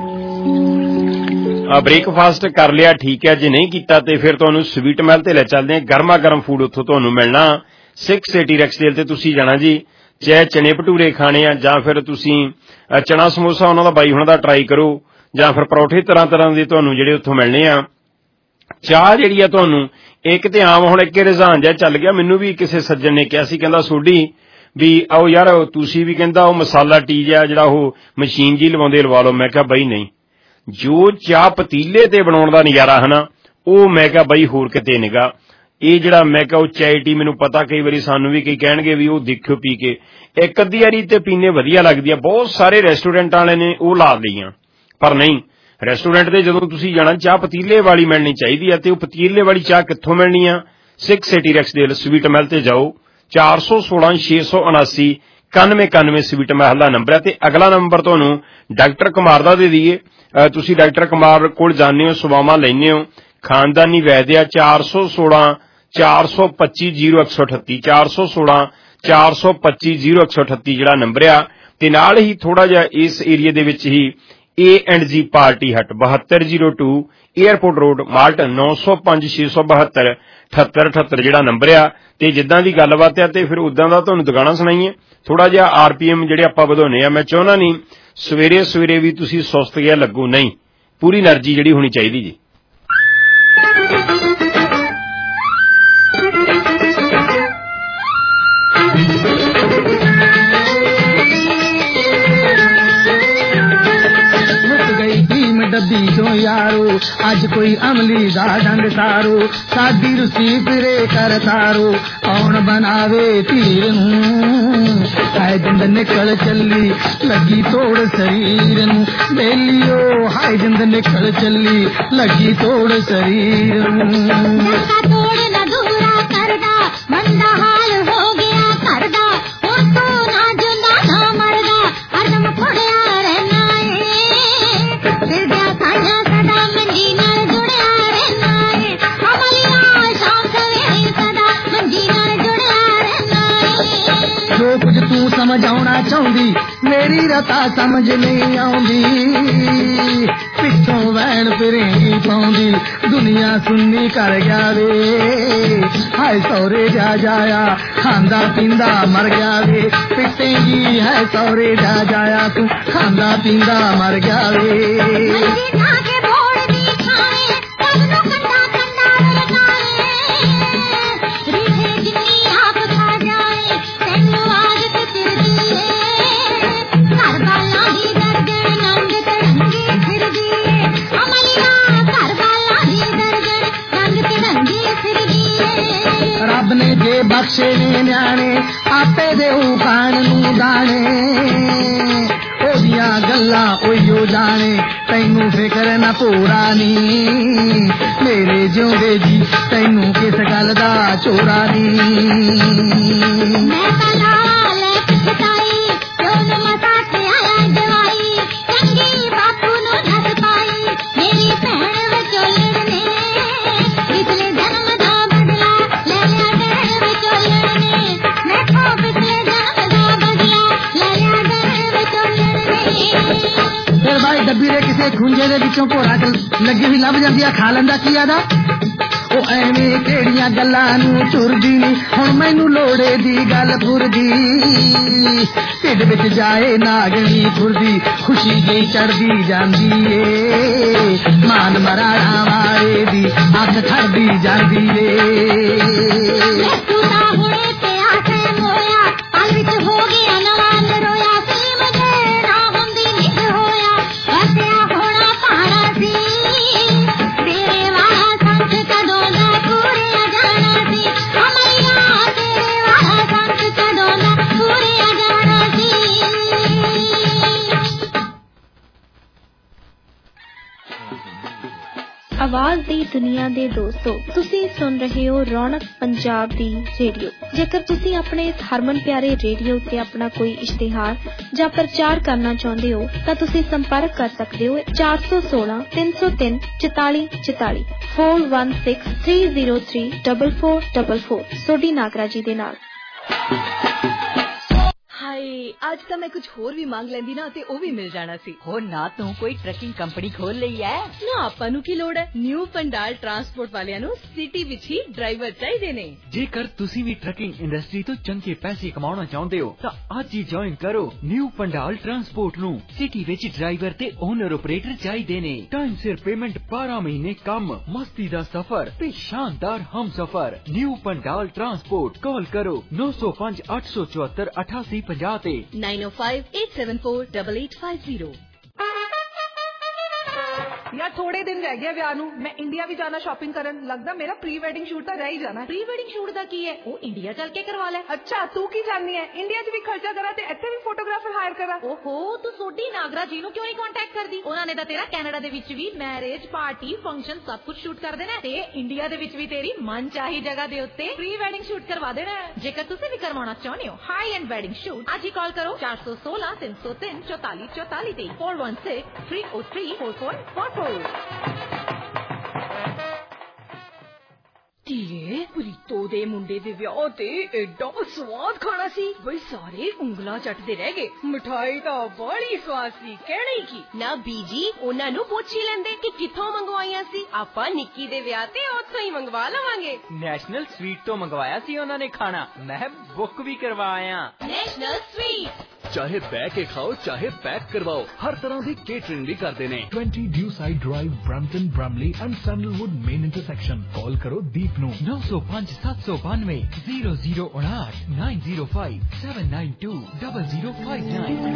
ਆ ਬ੍ਰੇਕਫਾਸਟ ਕਰ ਲਿਆ ਠੀਕ ਹੈ ਜੇ ਨਹੀਂ ਕੀਤਾ ਤੇ ਫਿਰ ਤੁਹਾਨੂੰ ਸਵੀਟ ਮਹਿਲ ਤੇ ਲੈ ਚੱਲਦੇ ਆ ਗਰਮਾ ਗਰਮ ਫੂਡ ਉੱਥੋਂ ਤੁਹਾਨੂੰ ਮਿਲਣਾ ਸਿਕਸ ਏਟੀ ਰੈਕਸਡੇਲ ਤੇ ਤੁਸੀਂ ਜਾਣਾ ਜੀ ਚਾਹੇ ਚਨੇ ਭਟੂਰੇ ਖਾਣੇ ਆ ਜਾਂ ਫਿਰ ਤੁਸੀਂ ਚਨਾ ਸਮੋਸਾ ਉਹਨਾਂ ਦਾ ਬਾਈ ਹੁਣਾਂ ਦਾ ਟਰਾਈ ਕਰੋ ਜਾਂ ਫਿਰ ਪਰੌਠੇ ਤਰ੍ਹਾਂ ਤਰ੍ਹਾਂ ਦੇ ਤੁਹਾਨੂੰ ਜਿਹੜੇ ਉੱਥੋਂ ਮਿਲਣੇ ਆ ਚਾਹ ਜਿਹੜੀ ਆ ਤੁਹਾਨੂੰ ਇੱਕ ਤੇ ਆਮ ਹੁਣ ਇੱਕ ਰੁਝਾਨ ਜਿਹਾ ਚੱਲ ਗਿਆ ਮੈਨੂੰ ਵੀ ਕਿਸੇ ਸੱਜਣ ਨੇ ਕਿਹਾ ਸੀ ਕਹਿੰਦਾ ਸੋਢੀ ਵੀ ਆਓ ਯਾਰ ਤੁਸੀਂ ਵੀ ਕਹਿੰਦਾ ਉਹ ਮਸਾਲਾ ਟੀ ਜਿਹਾ ਜਿਹੜਾ ਉਹ ਮਸ਼ੀਨ ਜੀ ਲਵਾਉਂਦੇ ਲਵਾ ਲਓ ਮੈਂ ਕਿਹਾ ਬਾਈ ਨਹੀਂ ਜੋ ਚਾਹ ਪਤੀਲੇ ਤੇ ਬਣਾਉਣ ਦਾ ਨਜ਼ਾਰਾ ਹੈ ਨਾ ਉਹ ਮੈਂ ਕਿਹਾ ਬਾਈ ਹੋਰ ਕਿਤੇ ਨਿਗਾ ਇਹ ਜਿਹੜਾ ਮੈਂ ਕਿਹਾ ਉਹ ਚਾਹ ਟੀ ਮੈਨੂੰ ਪਤਾ ਕਈ ਵਾਰੀ ਸਾਨੂੰ ਵੀ ਕਈ ਕਹਿਣਗੇ ਵੀ ਉਹ ਦੇਖਿਓ ਪੀ ਕੇ ਇੱਕ ਅੱਧੀ ਵਾਰੀ ਤੇ ਪੀਣੇ ਵਧੀਆ ਲੱਗਦੀ ਆ ਬਹੁਤ ਸਾਰੇ ਰੈਸਟੋਰੈਂਟ ਵਾਲੇ ਨੇ ਉਹ ਲਾ ਲਈਆਂ ਪਰ ਨਹੀਂ ਰੈਸਟੋਰੈਂਟ ਤੇ ਜਦੋਂ ਤੁਸੀਂ ਜਾਣਾ ਚਾਹ ਪਤੀਲੇ ਵਾਲੀ ਮਿਲਣੀ ਚਾਹੀਦੀ ਆ ਤੇ ਉਹ ਪਤੀਲੇ ਵਾਲੀ ਚਾਹ ਕਿੱਥੋਂ ਮਿਲਣੀ ਆ six eighty Rexdale sweet Mahal ਤੇ ਜਾਓ ਚਾਰ ਸੌ ਸੋਲਾਂ ਛੇ ਸੌ ਉਨਾਸੀ ਇਕਾਨਵੇਂ ਇਕਾਨਵੇਂ ਸਵੀਟ ਮਹਿਲ ਦਾ ਨੰਬਰ ਹੈ ਤੇ ਅਗਲਾ ਨੰਬਰ ਤੁਹਾਨੂੰ ਡਾਕਟਰ ਕੁਮਾਰ ਦਾ ਦੇ ਦਈਏ ਤੁਸੀਂ ਡਾਕਟਰ ਕੁਮਾਰ ਕੋਲ ਜਾਂਦੇ ਹੋ ਸੇਵਾਵਾਂ ਲੈਂਦੇ ਹੋ ਖਾਨਦਾਨੀ ਵੈਦ ਆ ਚਾਰ ਸੌ ਸੋਲਾਂ ਚਾਰ ਸੌ ਪੱਚੀ ਜ਼ੀਰੋ ਇੱਕ ਸੌ ਅਠੱਤੀ ਚਾਰ ਸੌ ਸੋਲਾਂ ਚਾਰ ਸੌ ਪੱਚੀ ਜ਼ੀਰੋ ਇੱਕ ਸੌ ਅਠੱਤੀ ਜਿਹੜਾ ਨੰਬਰ ਆ ਤੇ ਨਾਲ ਹੀ ਥੋੜਾ ਜਿਹਾ ਇਸ ਏਰੀਏ ਦੇ ਵਿੱਚ ਹੀ ਏ ਐਂਡ ਜੀ ਪਾਰਟੀ ਹਟ ਬਹੱਤਰ zero two airport road Malton ਨੌ ਸੌ ਪੰਜ ਛੇ ਸੌ ਬਹੱਤਰ ਅਠੱਤਰ ਅਠੱਤਰ ਜਿਹੜਾ ਨੰਬਰ ਆ ਤੇ ਜਿੱਦਾਂ ਦੀ ਗੱਲਬਾਤ ਆ ਤੇ ਫਿਰ ਉਦਾਂ ਦਾ ਤੁਹਾਨੂੰ ਦੁਗਾਣਾ ਸੁਣਾਈਏ ਥੋੜਾ ਜਿਹਾ ਆਰਪੀਐਮ ਜਿਹੜੇ ਆਪਾਂ ਵਧਾਉਣੇ ਆ ਮੈਂ ਚਾਹੁੰਦਾ ਨਹੀਂ ਸਵੇਰੇ ਸਵੇਰੇ ਵੀ ਤੁਸੀਂ ਸੁਸਤ ਗਿਆ ਲੱਗੋ ਨਹੀਂ ਪੂਰੀ એનર્ਜੀ ਜਿਹੜੀ ਹੋਣੀ ਚਾਹੀਦੀ ਜੀ डब्बी जो यारो आज कोई अमली दा डंग तारो साडी रुसी फिरे कर तारो कौन बनावे तीर नूं हाय जिंद निकल चली लगी तोड़ शरीर नूं बेलियो हाय जिंद निकल चली लगी तोड़ शरीर नूं तोड़ न दूरा करदा मंदा हाल हो गया करदा ओ तो ना जुंदा ना मरदा हरदम पड़या रहना जो कुछ तू समझाना चाहती मेरी रता समझ नहीं आउंदी पिछों वैन फिरेंगी पाउंदी दुनिया सुन्नी कर गया वे हाय सौरे जा जाया खांदा पींदा मर गया वे पिटेंगी है सौरे जा जाया तू खांदा पींदा मर गया वे ਬਖਸ਼ੇ ਨੇ ਨਿਆਣੇ ਆਪੇ ਦੇਊ ਕਾਣ ਨੂੰ ਦਾਣੇ ਉਹਦੀਆਂ ਗੱਲਾਂ ਉਹੀਓ ਜਾਣੇ ਤੈਨੂੰ ਫਿਕਰ ਨਾ ਪੂਰਾ ਨੀ ਮੇਰੇ ਜਿਉਂਦੇ ਜੀ ਤੈਨੂੰ ਕਿਸ ਗੱਲ ਦਾ ਚੋਰਾ ਨੀ ਮੈਂ ਤਾਂ ਨਾਲ ਪਛਤਾਈ ਕਿਉਂ ਨਾ ਮਤਾ ਤੇ ਆਇਆ ਜਵਾਈ ਚੰਗੀ ਬਾਪੂ ਨੂੰ ਦੱਸ ਪਾਈ ਮੇਰੀ ਭੈਣ ਵਿਚੋਲਣ ਨੇ ਪਿਛਲੇ ਜਨਮ ਦਾ ਬਦਲਾ ਲੈ ਲਿਆ ਡੇ ਵਿਚੋਲਣ ਨੇ ਮੈਥੋਂ ਪਿਛਲੇ ਜਨਮ ਦਾ ਬਦਲਾ ਲੈ ਲਿਆ ਡੇ ਵਿਚੋਲਣ ਨੇ ਫਿਰ ਭਾਈ ਡੱਬੀ ਦੇ ਕਿਸੇ ਖੁੰਝੇ ਦੇ ਵਿੱਚੋਂ ਭੋਰਾ ਲੱਗੀ ਵੀ ਲੱਭ ਜਾਂਦੀ ਆ ਖਾ ਲੈਂਦਾ ਕੀ ਆਦਾ ਉਹ ਐਵੇਂ ਕਿਹੜੀਆਂ ਗੱਲਾਂ ਨੂੰ ਚੁਰਦੀ ਨੀ ਹੁਣ ਮੈਨੂੰ ਲੋੜੇ ਦੀ ਗੱਲ ਫੁਰਦੀ ਢਿੱਡ ਵਿੱਚ ਜਾਏ ਨਾਗਣੀ ਫੁਰਦੀ ਖੁਸ਼ੀ ਜਿਹੀ ਚੜਦੀ ਜਾਂਦੀ ਏ ਮਾਨ ਮਰਾਣਾ ਵਾਲੇ ਦੀ ਅੱਖ ਖੜਦੀ ਜਾਂਦੀ ਏ ਤੂੰ ਤਾਂ ਹੁਣੇ ਤੇ ਆਸੇ ਮੋਇਆ ਪਲ ਵਿੱਚ ਹੋ ਗਿਆ ਨਵਾਂ ਨਰੋਇਆ ਸੀ ਮਜੇ ਨਾ ਹੁੰਦੀ ਨਿਕ ਹੋਇਆ ਵਸਿਆ ਹੋਣਾ ਪਾਣਾ ਸੀ ਤੇਰੇ ਵਾਲਾ ਸੰਤ ਕਦੋਂ ਦਾ ਪੂਰਿਆ ਜਾਣਾ ਸੀ ਅਮਈਆ ਤੇਰੇ ਵਾਲਾ ਸੰਤ ਕਦੋਂ ਦਾ ਪੂਰਿਆ ਜਾਣਾ ਸੀ ਆਵਾਜ਼ ਦੀ ਦੁਨੀਆ ਦੇ ਦੋਸਤੋ ਤੁਸੀਂ ਸੁਣ ਰਹੇ ਹੋ ਰੌਣਕ ਪੰਜਾਬ ਦੀ ਰੇਡੀਓ। ਜੇਕਰ ਤੁਸੀਂ ਆਪਣੇ ਇਸ ਹਰਮਨ ਪਿਆਰੇ ਰੇਡੀਓ ਤੇ ਆਪਣਾ ਕੋਈ ਇਸ਼ਤਿਹਾਰ ਜਾਂ ਪ੍ਰਚਾਰ ਕਰਨਾ ਚਾਹੁੰਦੇ ਹੋ ਤਾਂ ਤੁਸੀਂ ਸੰਪਰਕ ਕਰ ਸਕਦੇ ਹੋ ਚਾਰ ਸੌ ਸੋਲਾਂ ਤਿੰਨ ਸੌ ਤਿੰਨ ਚੁਤਾਲੀ ਚੁਤਾਲੀ four one six three zero three four four four four Sodhi Nagra ਜੀ ਦੇ ਨਾਲ। ਹਾਏ ਅੱਜ ਤਾਂ ਮੈਂ ਕੁਝ ਹੋਰ ਵੀ ਮੰਗ ਲੈਂਦੀ ਨਾ ਤੇ ਉਹ ਵੀ ਮਿਲ ਜਾਣਾ ਸੀ। ਹੋਰ ਨਾ ਤੂੰ ਕੋਈ ਟਰੱਕਿੰਗ ਕੰਪਨੀ ਖੋਲ ਲਈ ਐ ਨਾ ਆਪਾਂ ਨੂੰ ਕੀ ਲੋੜ ਹੈ। ਨਿਊ ਪੰਡਾਲ ਟਰਾਂਸਪੋਰਟ ਵਾਲਿਆਂ ਨੂੰ ਸਿਟੀ ਵਿੱਚ ਹੀ ਡਰਾਈਵਰ ਚਾਹੀਦੇ ਨੇ। ਜੇਕਰ ਤੁਸੀਂ ਵੀ ਟਰੱਕਿੰਗ ਇੰਡਸਟਰੀ ਤੋਂ ਚੰਗੇ ਪੈਸੇ ਕਮਾਉਣਾ ਚਾਹੁੰਦੇ ਹੋ ਤਾਂ ਅੱਜ ਹੀ ਜੁਆਇਨ ਕਰੋ ਨਿਊ ਪੰਡਾਲ ਟਰਾਂਸਪੋਰਟ ਨੂੰ। ਸਿਟੀ ਵਿੱਚ ਡਰਾਈਵਰ ਤੇ ਓਨਰ ਆਪਰੇਟਰ ਚਾਹੀਦੇ ਨੇ। ਟਾਈਮ ਸਿਰ ਪੇਮੈਂਟ ਬਾਰਾਂ ਮਹੀਨੇ ਕੰਮ ਮਸਤੀ ਦਾ ਸਫ਼ਰ ਤੇ ਸ਼ਾਨਦਾਰ ਹਮਸਫ਼ਰ। ਨਿਊ ਪੰਡਾਲ ਟਰਾਂਸਪੋਰਟ ਕਾਲ ਕਰੋ ਨੌ ਸੌ ਪੰਜ ਅੱਠ ਸੌ ਚੁਹੱਤਰ ਅਠਾਸੀ ਪੰਜਾਹ ਤੇ nine oh five eight seven four eight eight five zero। यार थोड़े दिन रह गया ਵਿਆਹ ਨੂੰ ਮੈਂ ਇੰਡੀਆ ਵੀ ਜਾਣਾ ਸ਼ਾਪਿੰਗ ਕਰਨ ਲੱਗਦਾ ਮੇਰਾ ਪ੍ਰੀ ਵੈਡਿੰਗ ਸ਼ੂਟ ਤਾਂ ਰਹਿ ਹੀ ਜਾਣਾ। ਪ੍ਰੀ ਵੈਡਿੰਗ ਸ਼ੂਟ ਦਾ ਕੀ ਹੈ ਉਹ ਇੰਡੀਆ ਚੱਲ ਕੇ ਕਰਵਾ ਲੈ। ਅੱਛਾ ਤੂੰ ਕੀ ਜਾਣਨੀ ਹੈ ਇੰਡੀਆ 'ਚ ਵੀ ਖਰਚਾ ਕਰਾਂ ਤੇ ਇੱਥੇ ਵੀ ਫੋਟੋਗ੍ਰਾਫਰ ਹਾਇਰ ਕਰਾਂ। ਓਹੋ ਤੂੰ ਸੋਢੀ ਨਾਗਰਾ ਜੀ ਨੂੰ ਕਿਉਂ ਨਹੀਂ ਕੰਟੈਕਟ ਕਰਦੀ ਉਹਨਾਂ ਨੇ ਤਾਂ ਤੇਰਾ ਕੈਨੇਡਾ ਦੇ ਵਿੱਚ ਵੀ ਮੈਰਿਜ ਪਾਰਟੀ ਫੰਕਸ਼ਨ ਸਭ ਕੁਝ ਸ਼ੂਟ ਕਰ ਦੇਣਾ ਤੇ ਇੰਡੀਆ ਦੇ ਵਿੱਚ ਵੀ ਤੇਰੀ ਮਨ ਚਾਹੀ ਜਗ੍ਹਾ ਦੇ ਉੱਤੇ ਪ੍ਰੀ ਵੈਡਿੰਗ ਸ਼ੂਟ ਕਰਵਾ ਦੇਣਾ। ਜੇਕਰ ਤੁਸੀਂ ਵੀ ਕਰਵਾਉਣਾ ਚਾਹੁੰਦੇ ਹੋ ਹਾਈ ਐਂਡ ਵੈਡਿੰਗ ਸ਼ੂਟ ਅੱਜ ਹੀ ਕਾਲ ਕਰੋ ਚਾਰ ਸੌ ਸੋਲਾਂ ਤਿੰਨ ਸੌ ਤਿੰਨ ਚੌਤਾਲੀ ਚੌਤਾਲੀ ਤੇ four one six three oh three four four four four। ਧੀਏ ਪ੍ਰੀਤੋ ਦੇ ਮੁੰਡੇ ਦੇ ਵਿਆਹ ਤੇ ਐਡਾ ਸਵਾਦ ਖਾਣਾ ਸੀ ਬਈ ਸਾਰੇ ਉਂਗਲਾਂ ਚੱਟਦੇ ਰਹਿ ਗਏ। ਮਿਠਾਈ ਤਾਂ ਬੜੀ ਸਵਾਦ ਸੀ ਕਹਿਣੀ ਕੀ ਨਾ ਬੀਜੀ ਉਹਨਾਂ ਨੂੰ ਪੁੱਛ ਹੀ ਲੈਂਦੇ ਕਿ ਕਿੱਥੋਂ ਮੰਗਵਾਈਆਂ ਸੀ। ਆਪਾਂ ਨਿੱਕੀ ਦੇ ਵਿਆਹ ਤੇ ਉੱਥੋਂ ਹੀ ਮੰਗਵਾ ਲਵਾਂਗੇ। ਨੈਸ਼ਨਲ ਸਵੀਟ ਤੋਂ ਮੰਗਵਾਇਆ ਸੀ ਉਹਨਾਂ ਨੇ ਖਾਣਾ ਮੈਂ ਬੁੱਕ ਵੀ ਕਰਵਾਇਆ। ਨੈਸ਼ਨਲ ਸਵੀਟ ਚਾਹੇ ਬਹਿ ਕੇ ਖਾਓ ਚਾਹੇ ਪੈਕ ਕਰਵਾਓ ਹਰ ਤਰ੍ਹਾਂ ਦੀ ਕੇਟਰਿੰਗ ਵੀ ਕਰਦੇ ਨੇ। twenty Dewside Drive Brampton Bramley and Sandalwood Main Intersection। ਕਾਲ ਕਰੋ ਦੀਪ ਨੂੰ ਨੌ ਸੌ ਪੰਜ ਸੱਤ ਸੌ ਬਾਨਵੇਂ ਜ਼ੀਰੋ ਜ਼ੀਰੋ ਉਨਾਹਠ nine zero five seven nine two zero zero five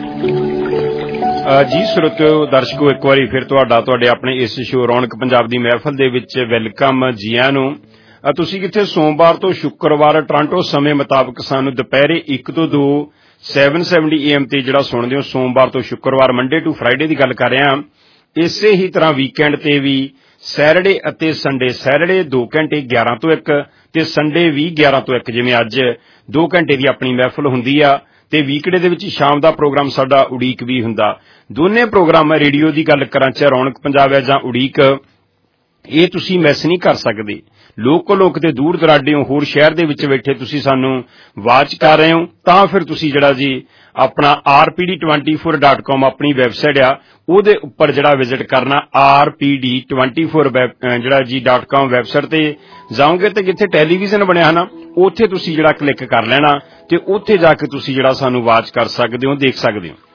nine। ਜੀ ਸਰੋਤਿਓ ਦਰਸ਼ਕੋ ਇੱਕ ਵਾਰੀ ਫਿਰ ਤੁਹਾਡਾ ਤੁਹਾਡੇ ਆਪਣੇ ਇਸ ਸ਼ੋਅ ਰੌਣਕ ਪੰਜਾਬ ਦੀ ਮਹਿਫਲ ਦੇ ਵਿੱਚ ਵੈਲਕਮ ਜੀ ਆਇਆਂ ਨੂੰ। ਤੁਸੀਂ ਕਿੱਥੇ ਸੋਮਵਾਰ ਤੋਂ ਸ਼ੁੱਕਰਵਾਰ ਟੋਰਾਂਟੋ ਸਮੇਂ ਮੁਤਾਬਕ ਸਾਨੂੰ ਦੁਪਹਿਰੇ ਇੱਕ ਤੋਂ ਦੋ seven seventy A M ਤੇ ਜਿਹੜਾ ਸੁਣਦੇ ਹੋ ਸੋਮਵਾਰ ਤੋਂ ਸ਼ੁੱਕਰਵਾਰ ਮੰਡੇ ਟੂ ਫਰਾਈਡੇ ਦੀ ਗੱਲ ਕਰ ਰਹੇ ਹਾਂ। ਇਸੇ ਹੀ ਤਰ੍ਹਾਂ ਵੀਕਐਂਡ ਤੇ ਵੀ ਸੈਟਰਡੇ ਅਤੇ ਸੰਡੇ ਸੈਟਰਡੇ ਦੋ ਘੰਟੇ ਗਿਆਰਾਂ ਤੋਂ ਇੱਕ ਤੇ ਸੰਡੇ ਵੀ ਗਿਆਰਾਂ ਤੋਂ ਇੱਕ ਜਿਵੇਂ ਅੱਜ ਦੋ ਘੰਟੇ ਦੀ ਆਪਣੀ ਮਹਿਫਲ ਹੁੰਦੀ ਆ ਤੇ ਵੀਕਡੇ ਦੇ ਵਿੱਚ ਸ਼ਾਮ ਦਾ ਪ੍ਰੋਗਰਾਮ ਸਾਡਾ ਉਡੀਕ ਵੀ ਹੁੰਦਾ। ਦੋਨੇ ਪ੍ਰੋਗਰਾਮ ਰੇਡੀਓ ਦੀ ਗੱਲ ਕਰਾਂ ਚਾਹੇ ਰੌਣਕ ਪੰਜਾਬ ਹੈ ਜਾਂ ਉਡੀਕ ਇਹ ਤੁਸੀਂ ਮਿਸ ਨਹੀਂ ਕਰ ਸਕਦੇ। ਲੋਕਲ ਲੋਕ ਤੇ ਦੂਰ ਦਰਾਡੇ ਹੋਰ ਸ਼ਹਿਰ ਦੇ ਵਿੱਚ ਬੈਠੇ ਤੁਸੀਂ ਸਾਨੂੰ ਵਾਚ ਕਰ ਰਹੇ ਹੋ ਤਾਂ ਫਿਰ ਤੁਸੀਂ ਜਿਹੜਾ ਜੀ ਆਪਣਾ R P D twenty four dot com ਆਪਣੀ ਵੈਬਸਾਈਟ ਆ ਉਹਦੇ ਉੱਪਰ ਜਿਹੜਾ ਵਿਜ਼ਿਟ ਕਰਨਾ R P D twenty four ਜਿਹੜਾ ਜੀ ਡਾਟ ਕਾਮ ਵੈਬਸਾਈਟ ਤੇ ਜਾਓਗੇ ਤੇ ਜਿੱਥੇ ਟੈਲੀਵਿਜ਼ਨ ਬਣਿਆ ਨਾ ਉੱਥੇ ਤੁਸੀਂ ਜਿਹੜਾ ਕਲਿੱਕ ਕਰ ਲੈਣਾ ਤੇ ਉੱਥੇ ਜਾ ਕੇ ਤੁਸੀਂ ਜਿਹੜਾ ਸਾਨੂੰ ਵਾਚ ਕਰ ਸਕਦੇ ਹੋ ਦੇਖ ਸਕਦੇ ਹੋ।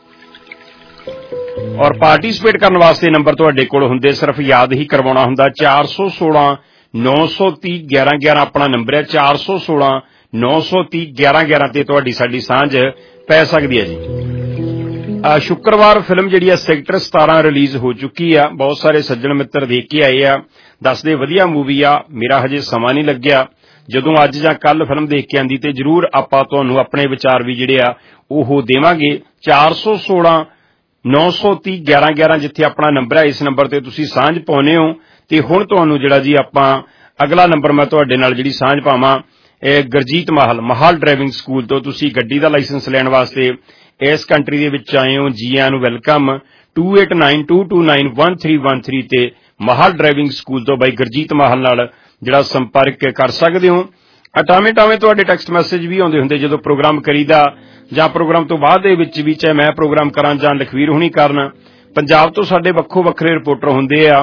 ਔਰ ਪਾਰਟੀਸਪੇਟ ਕਰਨ ਵਾਸਤੇ ਨੰਬਰ ਤੁਹਾਡੇ ਕੋਲ ਹੁੰਦੇ ਸਿਰਫ ਯਾਦ ਹੀ ਕਰਵਾਉਣਾ ਹੁੰਦਾ ਚਾਰ ਸੌ ਸੋਲਾਂ ਨੌ ਸੌ ਤੀਹ ਗਿਆਰਾਂ ਗਿਆਰਾਂ ਆਪਣਾ ਨੰਬਰ ਹੈ ਚਾਰ ਸੌ ਸੋਲਾਂ ਨੌ ਸੌ ਤੀਹ ਗਿਆਰਾਂ ਗਿਆਰਾਂ ਤੇ ਤੁਹਾਡੀ ਸਾਡੀ ਸਾਂਝ ਪੈ ਸਕਦੀ ਹੈ ਜੀ। ਸ਼ੁੱਕਰਵਾਰ ਫਿਲਮ ਜਿਹੜੀ ਹੈ ਸੈਕਟਰ ਸਤਾਰਾਂ ਰਿਲੀਜ਼ ਹੋ ਚੁੱਕੀ ਆ। ਬਹੁਤ ਸਾਰੇ ਸੱਜਣ ਮਿੱਤਰ ਦੇਖ ਕੇ ਆਏ ਆ ਦੱਸਦੇ ਵਧੀਆ ਮੂਵੀ ਆ। ਮੇਰਾ ਹਜੇ ਸਮਾਂ ਨਹੀਂ ਲੱਗਿਆ ਜਦੋਂ ਅੱਜ ਜਾਂ ਕੱਲ ਫਿਲਮ ਦੇਖ ਕੇ ਆਂਦੀ ਤੇ ਜ਼ਰੂਰ ਆਪਾਂ ਤੁਹਾਨੂੰ ਆਪਣੇ ਵਿਚਾਰ ਵੀ ਜਿਹੜੇ ਆ ਉਹ ਦੇਵਾਂਗੇ। ਚਾਰ ਸੌ ਸੋਲਾਂ ਨੌ ਸੌ ਤੀਹ ਗਿਆਰਾਂ ਗਿਆਰਾਂ ਜਿੱਥੇ ਆਪਣਾ ਨੰਬਰ ਹੈ, ਇਸ ਨੰਬਰ ਤੇ ਤੁਸੀਂ ਸਾਂਝ ਪਾਉਂਦੇ ਹੋ। ਤੇ ਹੁਣ ਤੁਹਾਨੂੰ ਜਿਹੜਾ ਜੀ ਆਪਾਂ ਅਗਲਾ ਨੰਬਰ ਮੈਂ ਤੁਹਾਡੇ ਨਾਲ ਜਿਹੜੀ ਸਾਂਝ ਪਾਵਾਂ, ਇਹ ਗੁਰਜੀਤ ਮਾਹਲ ਮਾਹਲ ਡਰਾਈਵਿੰਗ ਸਕੂਲ ਤੋਂ ਤੁਸੀਂ ਗੱਡੀ ਦਾ ਲਾਇਸੈਂਸ ਲੈਣ ਵਾਸਤੇ ਇਸ ਕੰਟਰੀ ਦੇ ਵਿੱਚ ਆਏ ਹੋ। ਜੀ ਆਇਆਂ ਨੂੰ welcome. Two eight nine two two nine one three one three ਤੇ ਮਾਹਲ ਡਰਾਈਵਿੰਗ ਸਕੂਲ ਤੋਂ ਬਾਈ ਗੁਰਜੀਤ ਮਾਹਲ ਨਾਲ ਜਿਹੜਾ ਸੰਪਰਕ ਕਰ ਸਕਦੇ ਹੋ। ਟਾਵੇਂ ਟਾਵੇਂ ਤੁਹਾਡੇ ਟੈਕਸਟ ਮੈਸੇਜ ਵੀ ਆਉਂਦੇ ਹੁੰਦੇ ਜਦੋਂ ਪ੍ਰੋਗਰਾਮ ਕਰੀਦਾ ਜਾਂ ਪ੍ਰੋਗਰਾਮ ਤੋਂ ਬਾਅਦ ਦੇ ਵਿੱਚ ਵੀ, ਚਾਹੇ ਮੈਂ ਪ੍ਰੋਗਰਾਮ ਕਰਾਂ ਜਾਂ ਲਖਵੀਰ ਹੁਣੀ ਕਰਨ। ਪੰਜਾਬ ਤੋਂ ਸਾਡੇ ਵੱਖੋ ਵੱਖਰੇ ਰਿਪੋਰਟਰ ਹੁੰਦੇ ਆ।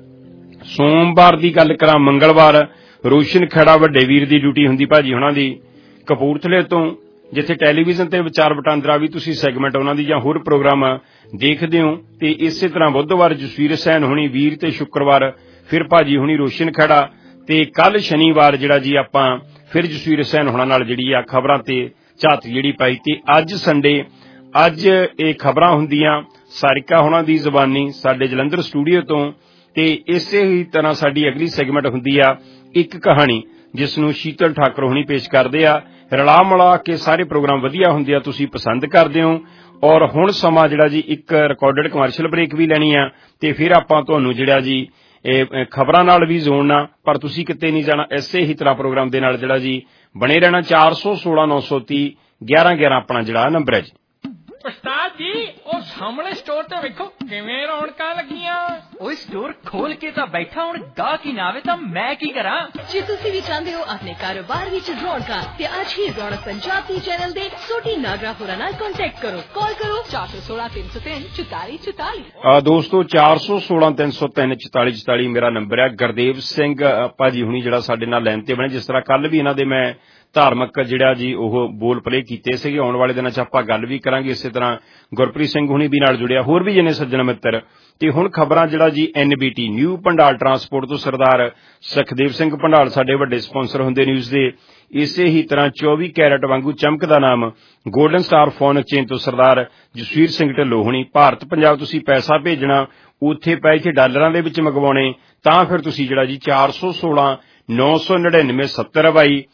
ਸੋਮਵਾਰ ਦੀ ਗੱਲ ਕਰਾਂ, ਮੰਗਲਵਾਰ ਰੋਸ਼ਨ ਖੇੜਾ ਵੱਡੇ ਵੀਰ ਦੀ ਡਿਊਟੀ ਹੁੰਦੀ ਭਾਜੀ ਹੁਣਾਂ ਦੀ ਕਪੂਰਥਲੇ ਤੋਂ, ਜਿੱਥੇ ਟੈਲੀਵਿਜ਼ਨ ਤੇ ਵਿਚਾਰ ਵਟਾਂਦਰਾ ਵੀ ਤੁਸੀਂ ਸੈਗਮੈਂਟ ਉਹਨਾਂ ਦੀ ਜਾਂ ਹੋਰ ਪ੍ਰੋਗਰਾਮ ਦੇਖਦੇ ਹੋ। ਤੇ ਇਸੇ ਤਰ੍ਹਾਂ ਬੁੱਧਵਾਰ ਜਸਵੀਰ ਹੁਸੈਨ ਹੁਣੀ, ਵੀਰ ਤੇ ਸ਼ੁੱਕਰਵਾਰ ਫਿਰ ਭਾਜੀ ਹੁਣੀ ਰੋਸ਼ਨ ਖੇੜਾ, ਤੇ ਕੱਲ ਸ਼ਨੀਵਾਰ ਜਿਹੜਾ ਜੀ ਆਪਾਂ ਫਿਰ ਜਸਵੀਰ ਹੁਸੈਨ ਹੁਣਾਂ ਨਾਲ ਜਿਹੜੀ ਆ ਖਬਰਾਂ ਤੇ ਝਾਤੀ ਜਿਹੜੀ ਪਾਈ। ਤੇ ਅੱਜ ਸੰਡੇ, ਅੱਜ ਇਹ ਖਬਰਾਂ ਹੁੰਦੀਆਂ ਸਾਰਿਕਾ ਹੁਣਾਂ ਦੀ ਜ਼ਬਾਨੀ ਸਾਡੇ ਜਲੰਧਰ ਸਟੂਡੀਓ ਤੋਂ। ਤੇ ਇਸੇ ਹੀ ਤਰ੍ਹਾਂ ਸਾਡੀ ਅਗਲੀ ਸੈਗਮੈਂਟ ਹੁੰਦੀ ਆ ਇੱਕ ਕਹਾਣੀ, ਜਿਸ ਨੂੰ ਸ਼ੀਤਲ ਠਾਕੁਰ ਹੁਣੀ ਪੇਸ਼ ਕਰਦੇ ਆ। ਰਲਾ ਮਿਲਾ ਕੇ ਸਾਰੇ ਪ੍ਰੋਗਰਾਮ ਵਧੀਆ ਹੁੰਦੇ ਆ, ਤੁਸੀਂ ਪਸੰਦ ਕਰਦੇ ਹੋ। ਔਰ ਹੁਣ ਸਮਾਂ ਜਿਹੜਾ ਜੀ ਇੱਕ ਰਿਕਾਰਡਡ ਕਮਰਸ਼ੀਅਲ ਬ੍ਰੇਕ ਵੀ ਲੈਣੀ ਆ ਤੇ ਫਿਰ ਆਪਾਂ ਤੁਹਾਨੂੰ ਜਿਹੜਾ ਜੀ ਇਹ ਖਬਰਾਂ ਨਾਲ ਵੀ ਜੋੜਨਾ, ਪਰ ਤੁਸੀਂ ਕਿਤੇ ਨਹੀਂ ਜਾਣਾ। ਇਸੇ ਹੀ ਤਰ੍ਹਾਂ ਪ੍ਰੋਗਰਾਮ ਦੇ ਨਾਲ ਜਿਹੜਾ ਜੀ ਬਣੇ ਰਹਿਣਾ। ਚਾਰ ਸੌ ਸੋਲਾਂ ਨੌ ਸੌ ਤੀਹ ਗਿਆਰਾਂ ਗਿਆਰਾਂ ਆਪਣਾ ਜਿਹੜਾ ਨੰਬਰ ਹੈ ਜੀ। ਉਸਤਾਦ ਜੀ ਉਹ ਸਾਹਮਣੇ ਸਟੋਰ ਤੇ ਵੇਖੋ ਕਿਵੇਂ ਰੌਣਕਾਂ ਲੱਗੀਆਂ। ਓਏ ਸਟੋਰ ਖੋਲ ਕੇ ਤਾਂ ਬੈਠਾ, ਹੁਣ ਗਾਹਕ ਹੀ ਨਾ ਆਵੇ ਤਾਂ ਮੈਂ ਕੀ ਕਰਾਂ। ਜੇ ਤੁਸੀਂ ਵੀ ਚਾਹੁੰਦੇ ਹੋ ਆਪਣੇ ਕਾਰੋਬਾਰ ਵਿੱਚ ਰੌਣਕਾਂ, ਤੇ ਅੱਜ ਹੀ ਰੌਣਕ ਪੰਜਾਬ ਦੀ ਚੈਨਲ ਦੇ ਸੋਢੀ ਨਾਗਰਾ ਹੋਰਾਂ ਨਾਲ ਕੰਟੈਕਟ ਕਰੋ। ਕਾਲ ਕਰੋ ਚਾਰ ਸੌ ਸੋਲਾਂ ਤਿੰਨ ਸੌ ਤਿੰਨ ਚੁਤਾਲੀ ਚੁਤਾਲੀ। ਆ ਦੋਸਤੋ ਚਾਰ ਸੌ ਸੋਲਾਂ ਤਿੰਨ ਸੌ ਤਿੰਨ ਚੁਤਾਲੀ ਚੁਤਾਲੀ ਮੇਰਾ ਨੰਬਰ ਹੈ। ਗੁਰਦੇਵ ਸਿੰਘ ਭਾਜੀ ਹੁਣੀ ਜਿਹੜਾ ਸਾਡੇ ਨਾਲ ਲਾਈਨ ਤੇ ਬਣੇ, ਜਿਸ ਤਰ੍ਹਾਂ ਕੱਲ ਵੀ ਇਹਨਾਂ ਦੇ ਮੈਂ ਧਾਰਮਿਕ ਜਿਹੜਾ ਜੀ ਉਹ ਬੋਲ ਪਲੇ ਕੀਤੇ ਸੀਗੇ। ਆਉਣ ਵਾਲੇ ਦਿਨਾਂ ਚ ਆਪਾਂ ਗੱਲ ਵੀ ਕਰਾਂਗੇ। ਇਸੇ ਤਰ੍ਹਾਂ ਗੁਰਪ੍ਰੀਤ ਸਿੰਘ ਹੁਣੀ ਵੀ ਨਾਲ ਜੁੜਿਆ, ਹੋਰ ਵੀ ਜਿਹਨੇ ਸੱਜਣ ਮਿੱਤਰ। ਤੇ ਹੁਣ ਖਬਰਾਂ ਜਿਹੜਾ ਜੀ N B T new Bhandal transport ਤੋਂ ਸਰਦਾਰ ਸੁਖਦੇਵ ਸਿੰਘ ਭੰਡਾਲ ਸਾਡੇ ਵੱਡੇ ਸਪਾਂਸਰ ਹੁੰਦੇ ਨਿਊਜ਼ ਦੇ। ਇਸੇ ਹੀ ਤਰ੍ਹਾਂ ਚੌਵੀ ਕੈਰਟ ਵਾਂਗੂ ਚਮਕਦਾ ਨਾਮ ਗੋਲਡਨ ਸਟਾਰ ਫੋਨ ਐਕਸਚੇਂਜ ਤੋਂ ਸਰਦਾਰ ਜਸਵੀਰ ਸਿੰਘ ਢਿੱਲੋਂ ਹੁਣੀ। ਭਾਰਤ ਪੰਜਾਬ ਤੁਸੀਂ ਪੈਸਾ ਭੇਜਣਾ, ਉੱਥੇ ਪੈ ਇੱਥੇ ਡਾਲਰਾਂ ਦੇ ਵਿੱਚ ਮੰਗਵਾਉਣੇ, ਤਾਂ ਫਿਰ ਤੁਸੀਂ ਜਿਹੜਾ ਜੀ ਚਾਰ ਸੌ ਸੋਲਾਂ ਨੌ ਸੌ ਨੜਿਨਵੇਂ ਸੱਤਰ ਬਾਈ।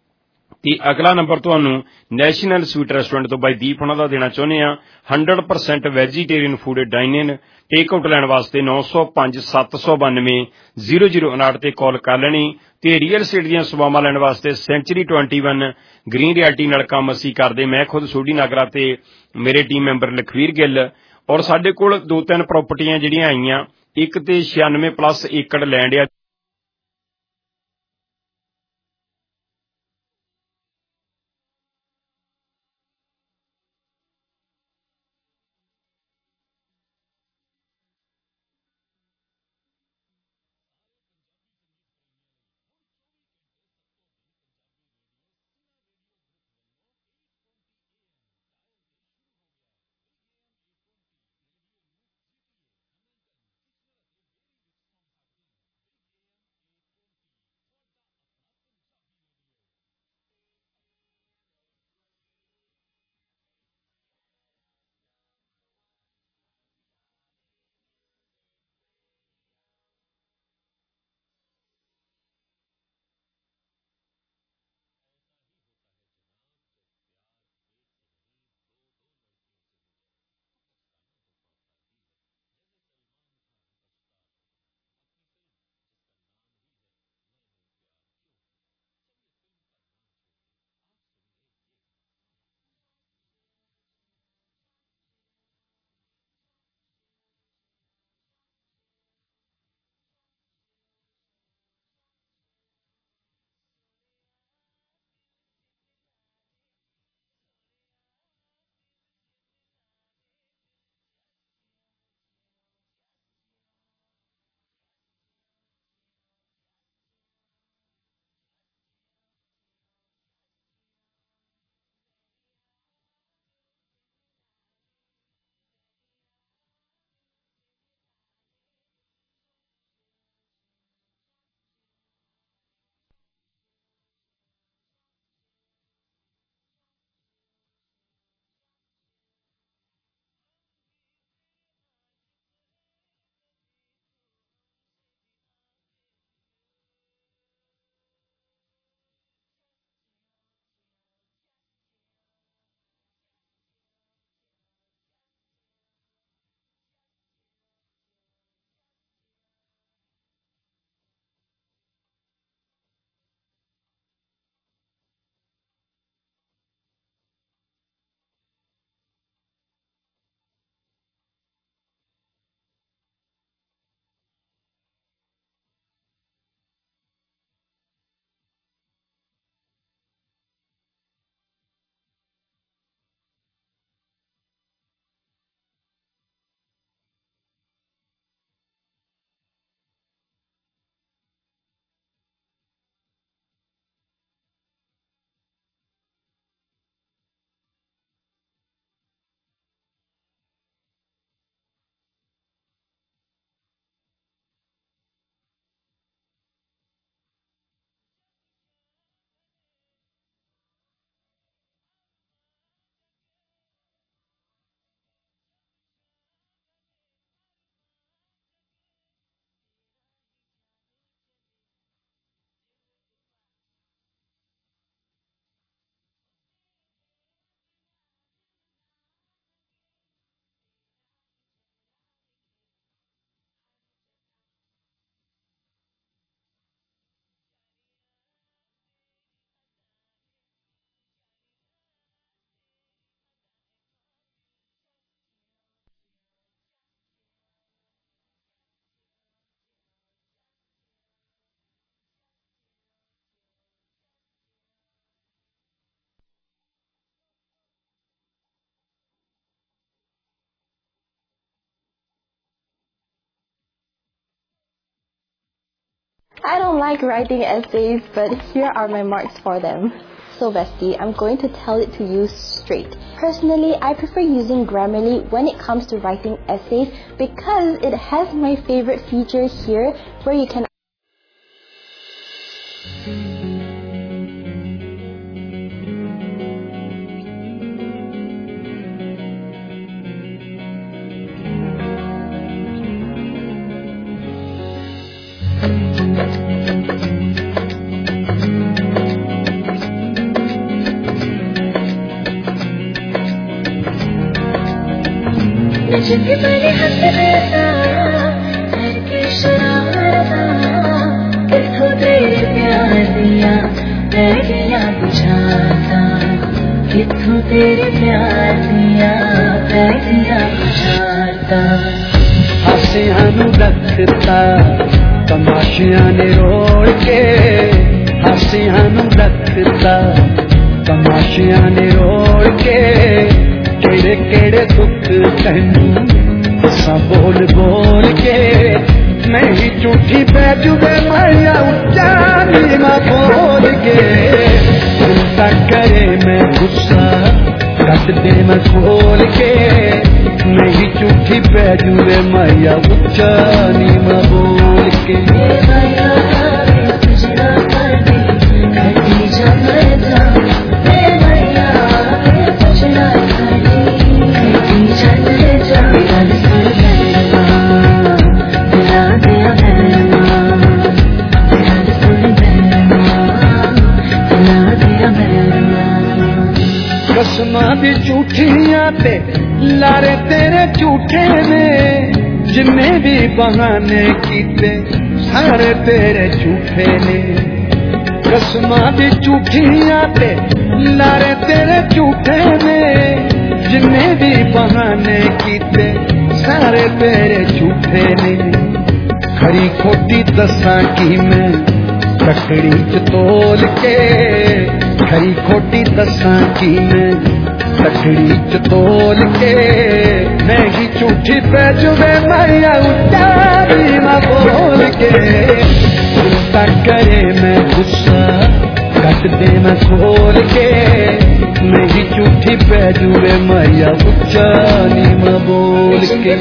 ਤੇ ਅਗਲਾ ਨੰਬਰ ਤੁਹਾਨੂੰ ਨੈਸ਼ਨਲ ਸਵੀਟ ਰੈਸਟੋਰੈਂਟ ਤੋਂ ਬਾਈ ਦੀਪ ਉਹਨਾਂ ਦਾ ਦੇਣਾ ਚਾਹੁੰਦੇ ਆ। Hundred percent vegetarian food dine in take out ਲੈਣ ਵਾਸਤੇ ਨੌ ਸੌ ਪੰਜ ਸੱਤ ਸੌ ਬਾਨਵੇਂ ਜ਼ੀਰੋ ਜ਼ੀਰੋ ਉਨਾਹਠ ਤੇ ਕਾਲ ਕਰ ਲੈਣੀ। ਤੇ ਰੀਅਲ ਸਟੇਟ ਦੀਆਂ ਸੇਵਾਵਾਂ ਲੈਣ ਵਾਸਤੇ century twenty one green realty ਨਾਲ ਕੰਮ ਅਸੀਂ ਕਰਦੇ। ਮੈਂ ਖੁਦ ਸੋਢੀ ਨਾਗਰਾ ਤੇ ਮੇਰੇ ਟੀਮ ਮੈਂਬਰ ਲਖਵੀਰ ਗਿੱਲ। ਔਰ ਸਾਡੇ ਕੋਲ ਦੋ ਤਿੰਨ ਪ੍ਰਾਪਰਟੀਆਂ ਜਿਹੜੀਆਂ ਆਈਆਂ, ਇੱਕ ਤੇ ਛਿਆਨਵੇਂ ਪਲੱਸ ਏਕੜ ਲੈਂਡ ਆ I don't like writing essays, but here are my marks for them. So bestie, I'm going to tell it to you straight. Personally, I prefer using Grammarly when it comes to writing essays because it has my favorite feature here where you can कित्थों तेरे प्यार दिया पैगिया बुझाता हासियां नू रखता तमाशियां ने रोड़ के हासियां नू रखता तमाशियां ने रोड़ के केड़े केड़े दुख तैनू असां बोल बोल के मैं ही झूठी बैजुबे माया उच्चा नीमा बोल के उल्टा करे मैं गुस्सा कट दे मैं खोल के मैं ही झूठी बैजुबे माया उच्चा नीमा बोल के कसमां दी झूठियां ते लारे तेरे झूठे ने जिन्ने भी बहाने कीते सारे तेरे झूठे ने कसमां दी झूठियां ते लारे तेरे झूठे ने जिन्ने भी बहाने कीते सारे तेरे झूठे ने खरी खोटी दसां की मैं तकड़ी च तोल के खरी खोटी दसां की मैं तकड़ी च तोल के मैं ही झूठी पैजुबे माया उच्चारी मां बोल के उल्टा करे मैं गुस्सा कट दे मैं खोल के मैं ही झूठी पैजुबे माया उच्चारी मां बोल के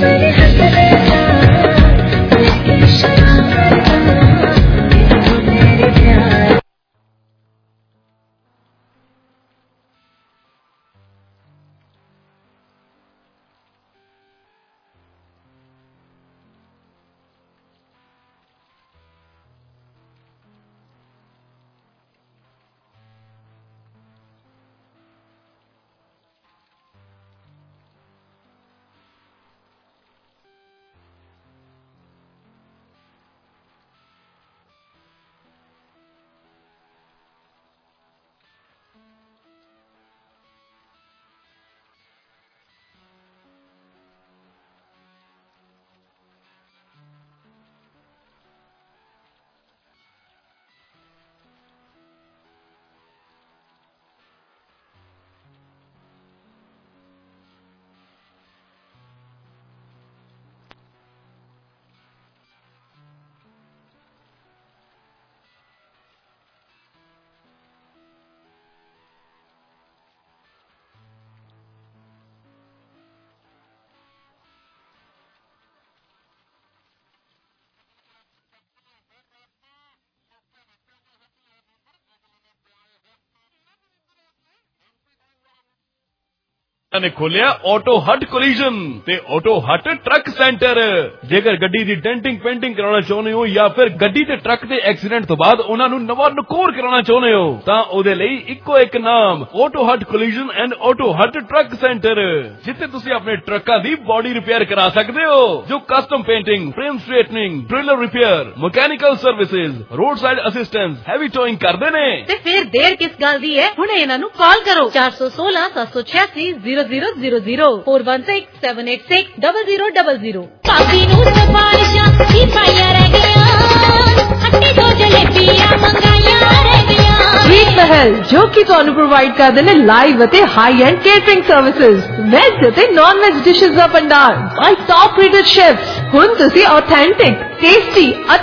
ने खोलिया ऑटो हट कोलिजन ते ऑटो हट ट्रक सेंटर। जेकर गड्डी दी डेंटिंग पेंटिंग कराना चाਹੁੰਦੇ ਹੋ ਜਾਂ ਫਿਰ ਗੱਡੀ ਤੇ ਟਰੱਕ ਦੇ ਐਕਸੀਡੈਂਟ ਤੋਂ ਬਾਅਦ ਉਹਨਾਂ ਨੂੰ ਨਵਾਂ ਨਕੋਰ ਕਰਾਉਣਾ ਚਾਹੁੰਦੇ ਹੋ ਤਾਂ ਉਹਦੇ ਲਈ ਇੱਕੋ ਇੱਕ ਨਾਮ auto hut collision and auto hut truck center, ਜਿੱਥੇ ਤੁਸੀਂ ਆਪਣੇ ਟਰੱਕਾਂ ਦੀ ਬੋਡੀ ਰਿਪੇਅਰ ਕਰਾ ਸਕਦੇ ਹੋ ਜੋ custom painting, frame straightening, trailer repair, mechanical services, roadside assistance, heavy towing करते ने। ਤੇ ਫਿਰ ਦੇਰ ਕਿਸ ਗੱਲ ਦੀ ਹੈ, ਹੁਣੇ ਇਹਨਾਂ ਨੂੰ ਕਾਲ ਕਰੋ ਚਾਰ ਸੌ ਸੋਲਾਂ ਸੱਤ ਸੌ ਛਿਆਸੀ zero zero zero zero four one six seven eight six double zero double zero. ਭਾਬੀ ਨੂੰ ਸਫਾਰਿਸ਼ਾਂ ਦੀ ਪਾਈਆਂ ਰਹਿ ਗਈਆਂ, ਖੱਟੀ ਦੋ ਜਲੇਬੀਆਂ ਮੰਗਾਈਆਂ ਰਹਿ ਗਈਆਂ। स्वीट महल जो कि ਤੁਹਾਨੂੰ ਪ੍ਰੋਵਾਈਡ ਕਰਦੇ ਨੇ ਲਾਈਵ ਅਤੇ high end catering services, veg ਅਤੇ ਨਾਨ ਵੈਜ ਡਿਸ਼ਸ ਦਾ ਭੰਡਾਰ ਬਾਈ ਟੌਪ ਰੇਟਡ ਸ਼ੈਫਸ। ਹੁਣ ਤੁਸੀਂ ਆਥੈਂਟਿਕ, ਟੇਸਟੀ ਅਤੇ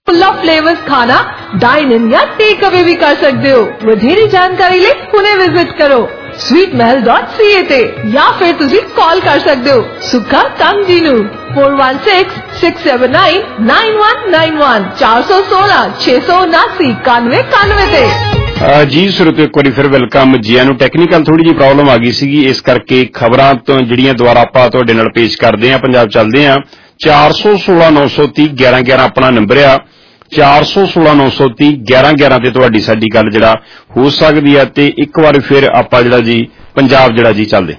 ਫੁੱਲ ਆਫ ਫਲੇਵਰਸ ਖਾਣਾ ਡਾਈਨ ਇਨ ਜਾਂ ਟੇਕ ਅਵੇ ਵੀ ਕਰ ਸਕਦੇ ਹੋ। ਵਧੇਰੀ ਜਾਣਕਾਰੀ ਲਈ ਹੁਣੇ ਵਿਜ਼ਿਟ ਕਰੋ sweet mahal dot c a ਤੇ ਜਾਂ ਫਿਰ ਤੁਸੀਂ ਕਾਲ ਕਰ ਸਕਦੇ ਹੋ ਸੁੱਖਾ ਕੰਮ ਜੀ ਨੂੰ four one six six seven nine nine one nine one ਚਾਰ ਸੌ ਸੋਲਾਂ ਛੇ ਸੌ ਉਨਾਸੀ ਇਕਾਨਵੇਂ ਇਕਾਨਵੇਂ ਤੇ। ਜੀ ਸਰੋਤਿਓ, ਇੱਕ ਵਾਰੀ ਫਿਰ ਵੈਲਕਮ ਜੀ। ਇਹਨੂੰ ਟੈਕਨੀਕਲ ਥੋੜੀ ਜਿਹੀ ਪ੍ਰੋਬਲਮ ਆ ਗਈ ਸੀਗੀ, ਇਸ ਕਰਕੇ ਖਬਰਾਂ ਤੋਂ ਜਿਹੜੀਆਂ ਦੁਆਰਾ ਆਪਾਂ ਤੁਹਾਡੇ ਨਾਲ ਪੇਸ਼ ਕਰਦੇ ਹਾਂ ਪੰਜਾਬ ਚੱਲਦੇ ਹਾਂ। ਚਾਰ ਸੌ ਸੋਲਾਂ ਨੌ ਸੌ ਤੀਹ ਗਿਆਰਾਂ ਗਿਆਰਾਂ ਆਪਣਾ ਨੰਬਰ ਆ। ਚਾਰ ਸੌ ਸੋਲਾਂ ਨੌ ਸੌ ਤੀਹ ਗਿਆਰਾਂ ਗਿਆਰਾਂ ਤੇ ਤੁਹਾਡੀ ਸਾਡੀ ਗੱਲ ਜਿਹੜਾ ਹੋ ਸਕਦੀ ਹੈ। ਤੇ ਇੱਕ ਵਾਰ ਫਿਰ ਆਪਾਂ ਜਿਹੜਾ ਜੀ ਪੰਜਾਬ ਜਿਹੜਾ ਜੀ ਚੱਲਦੇ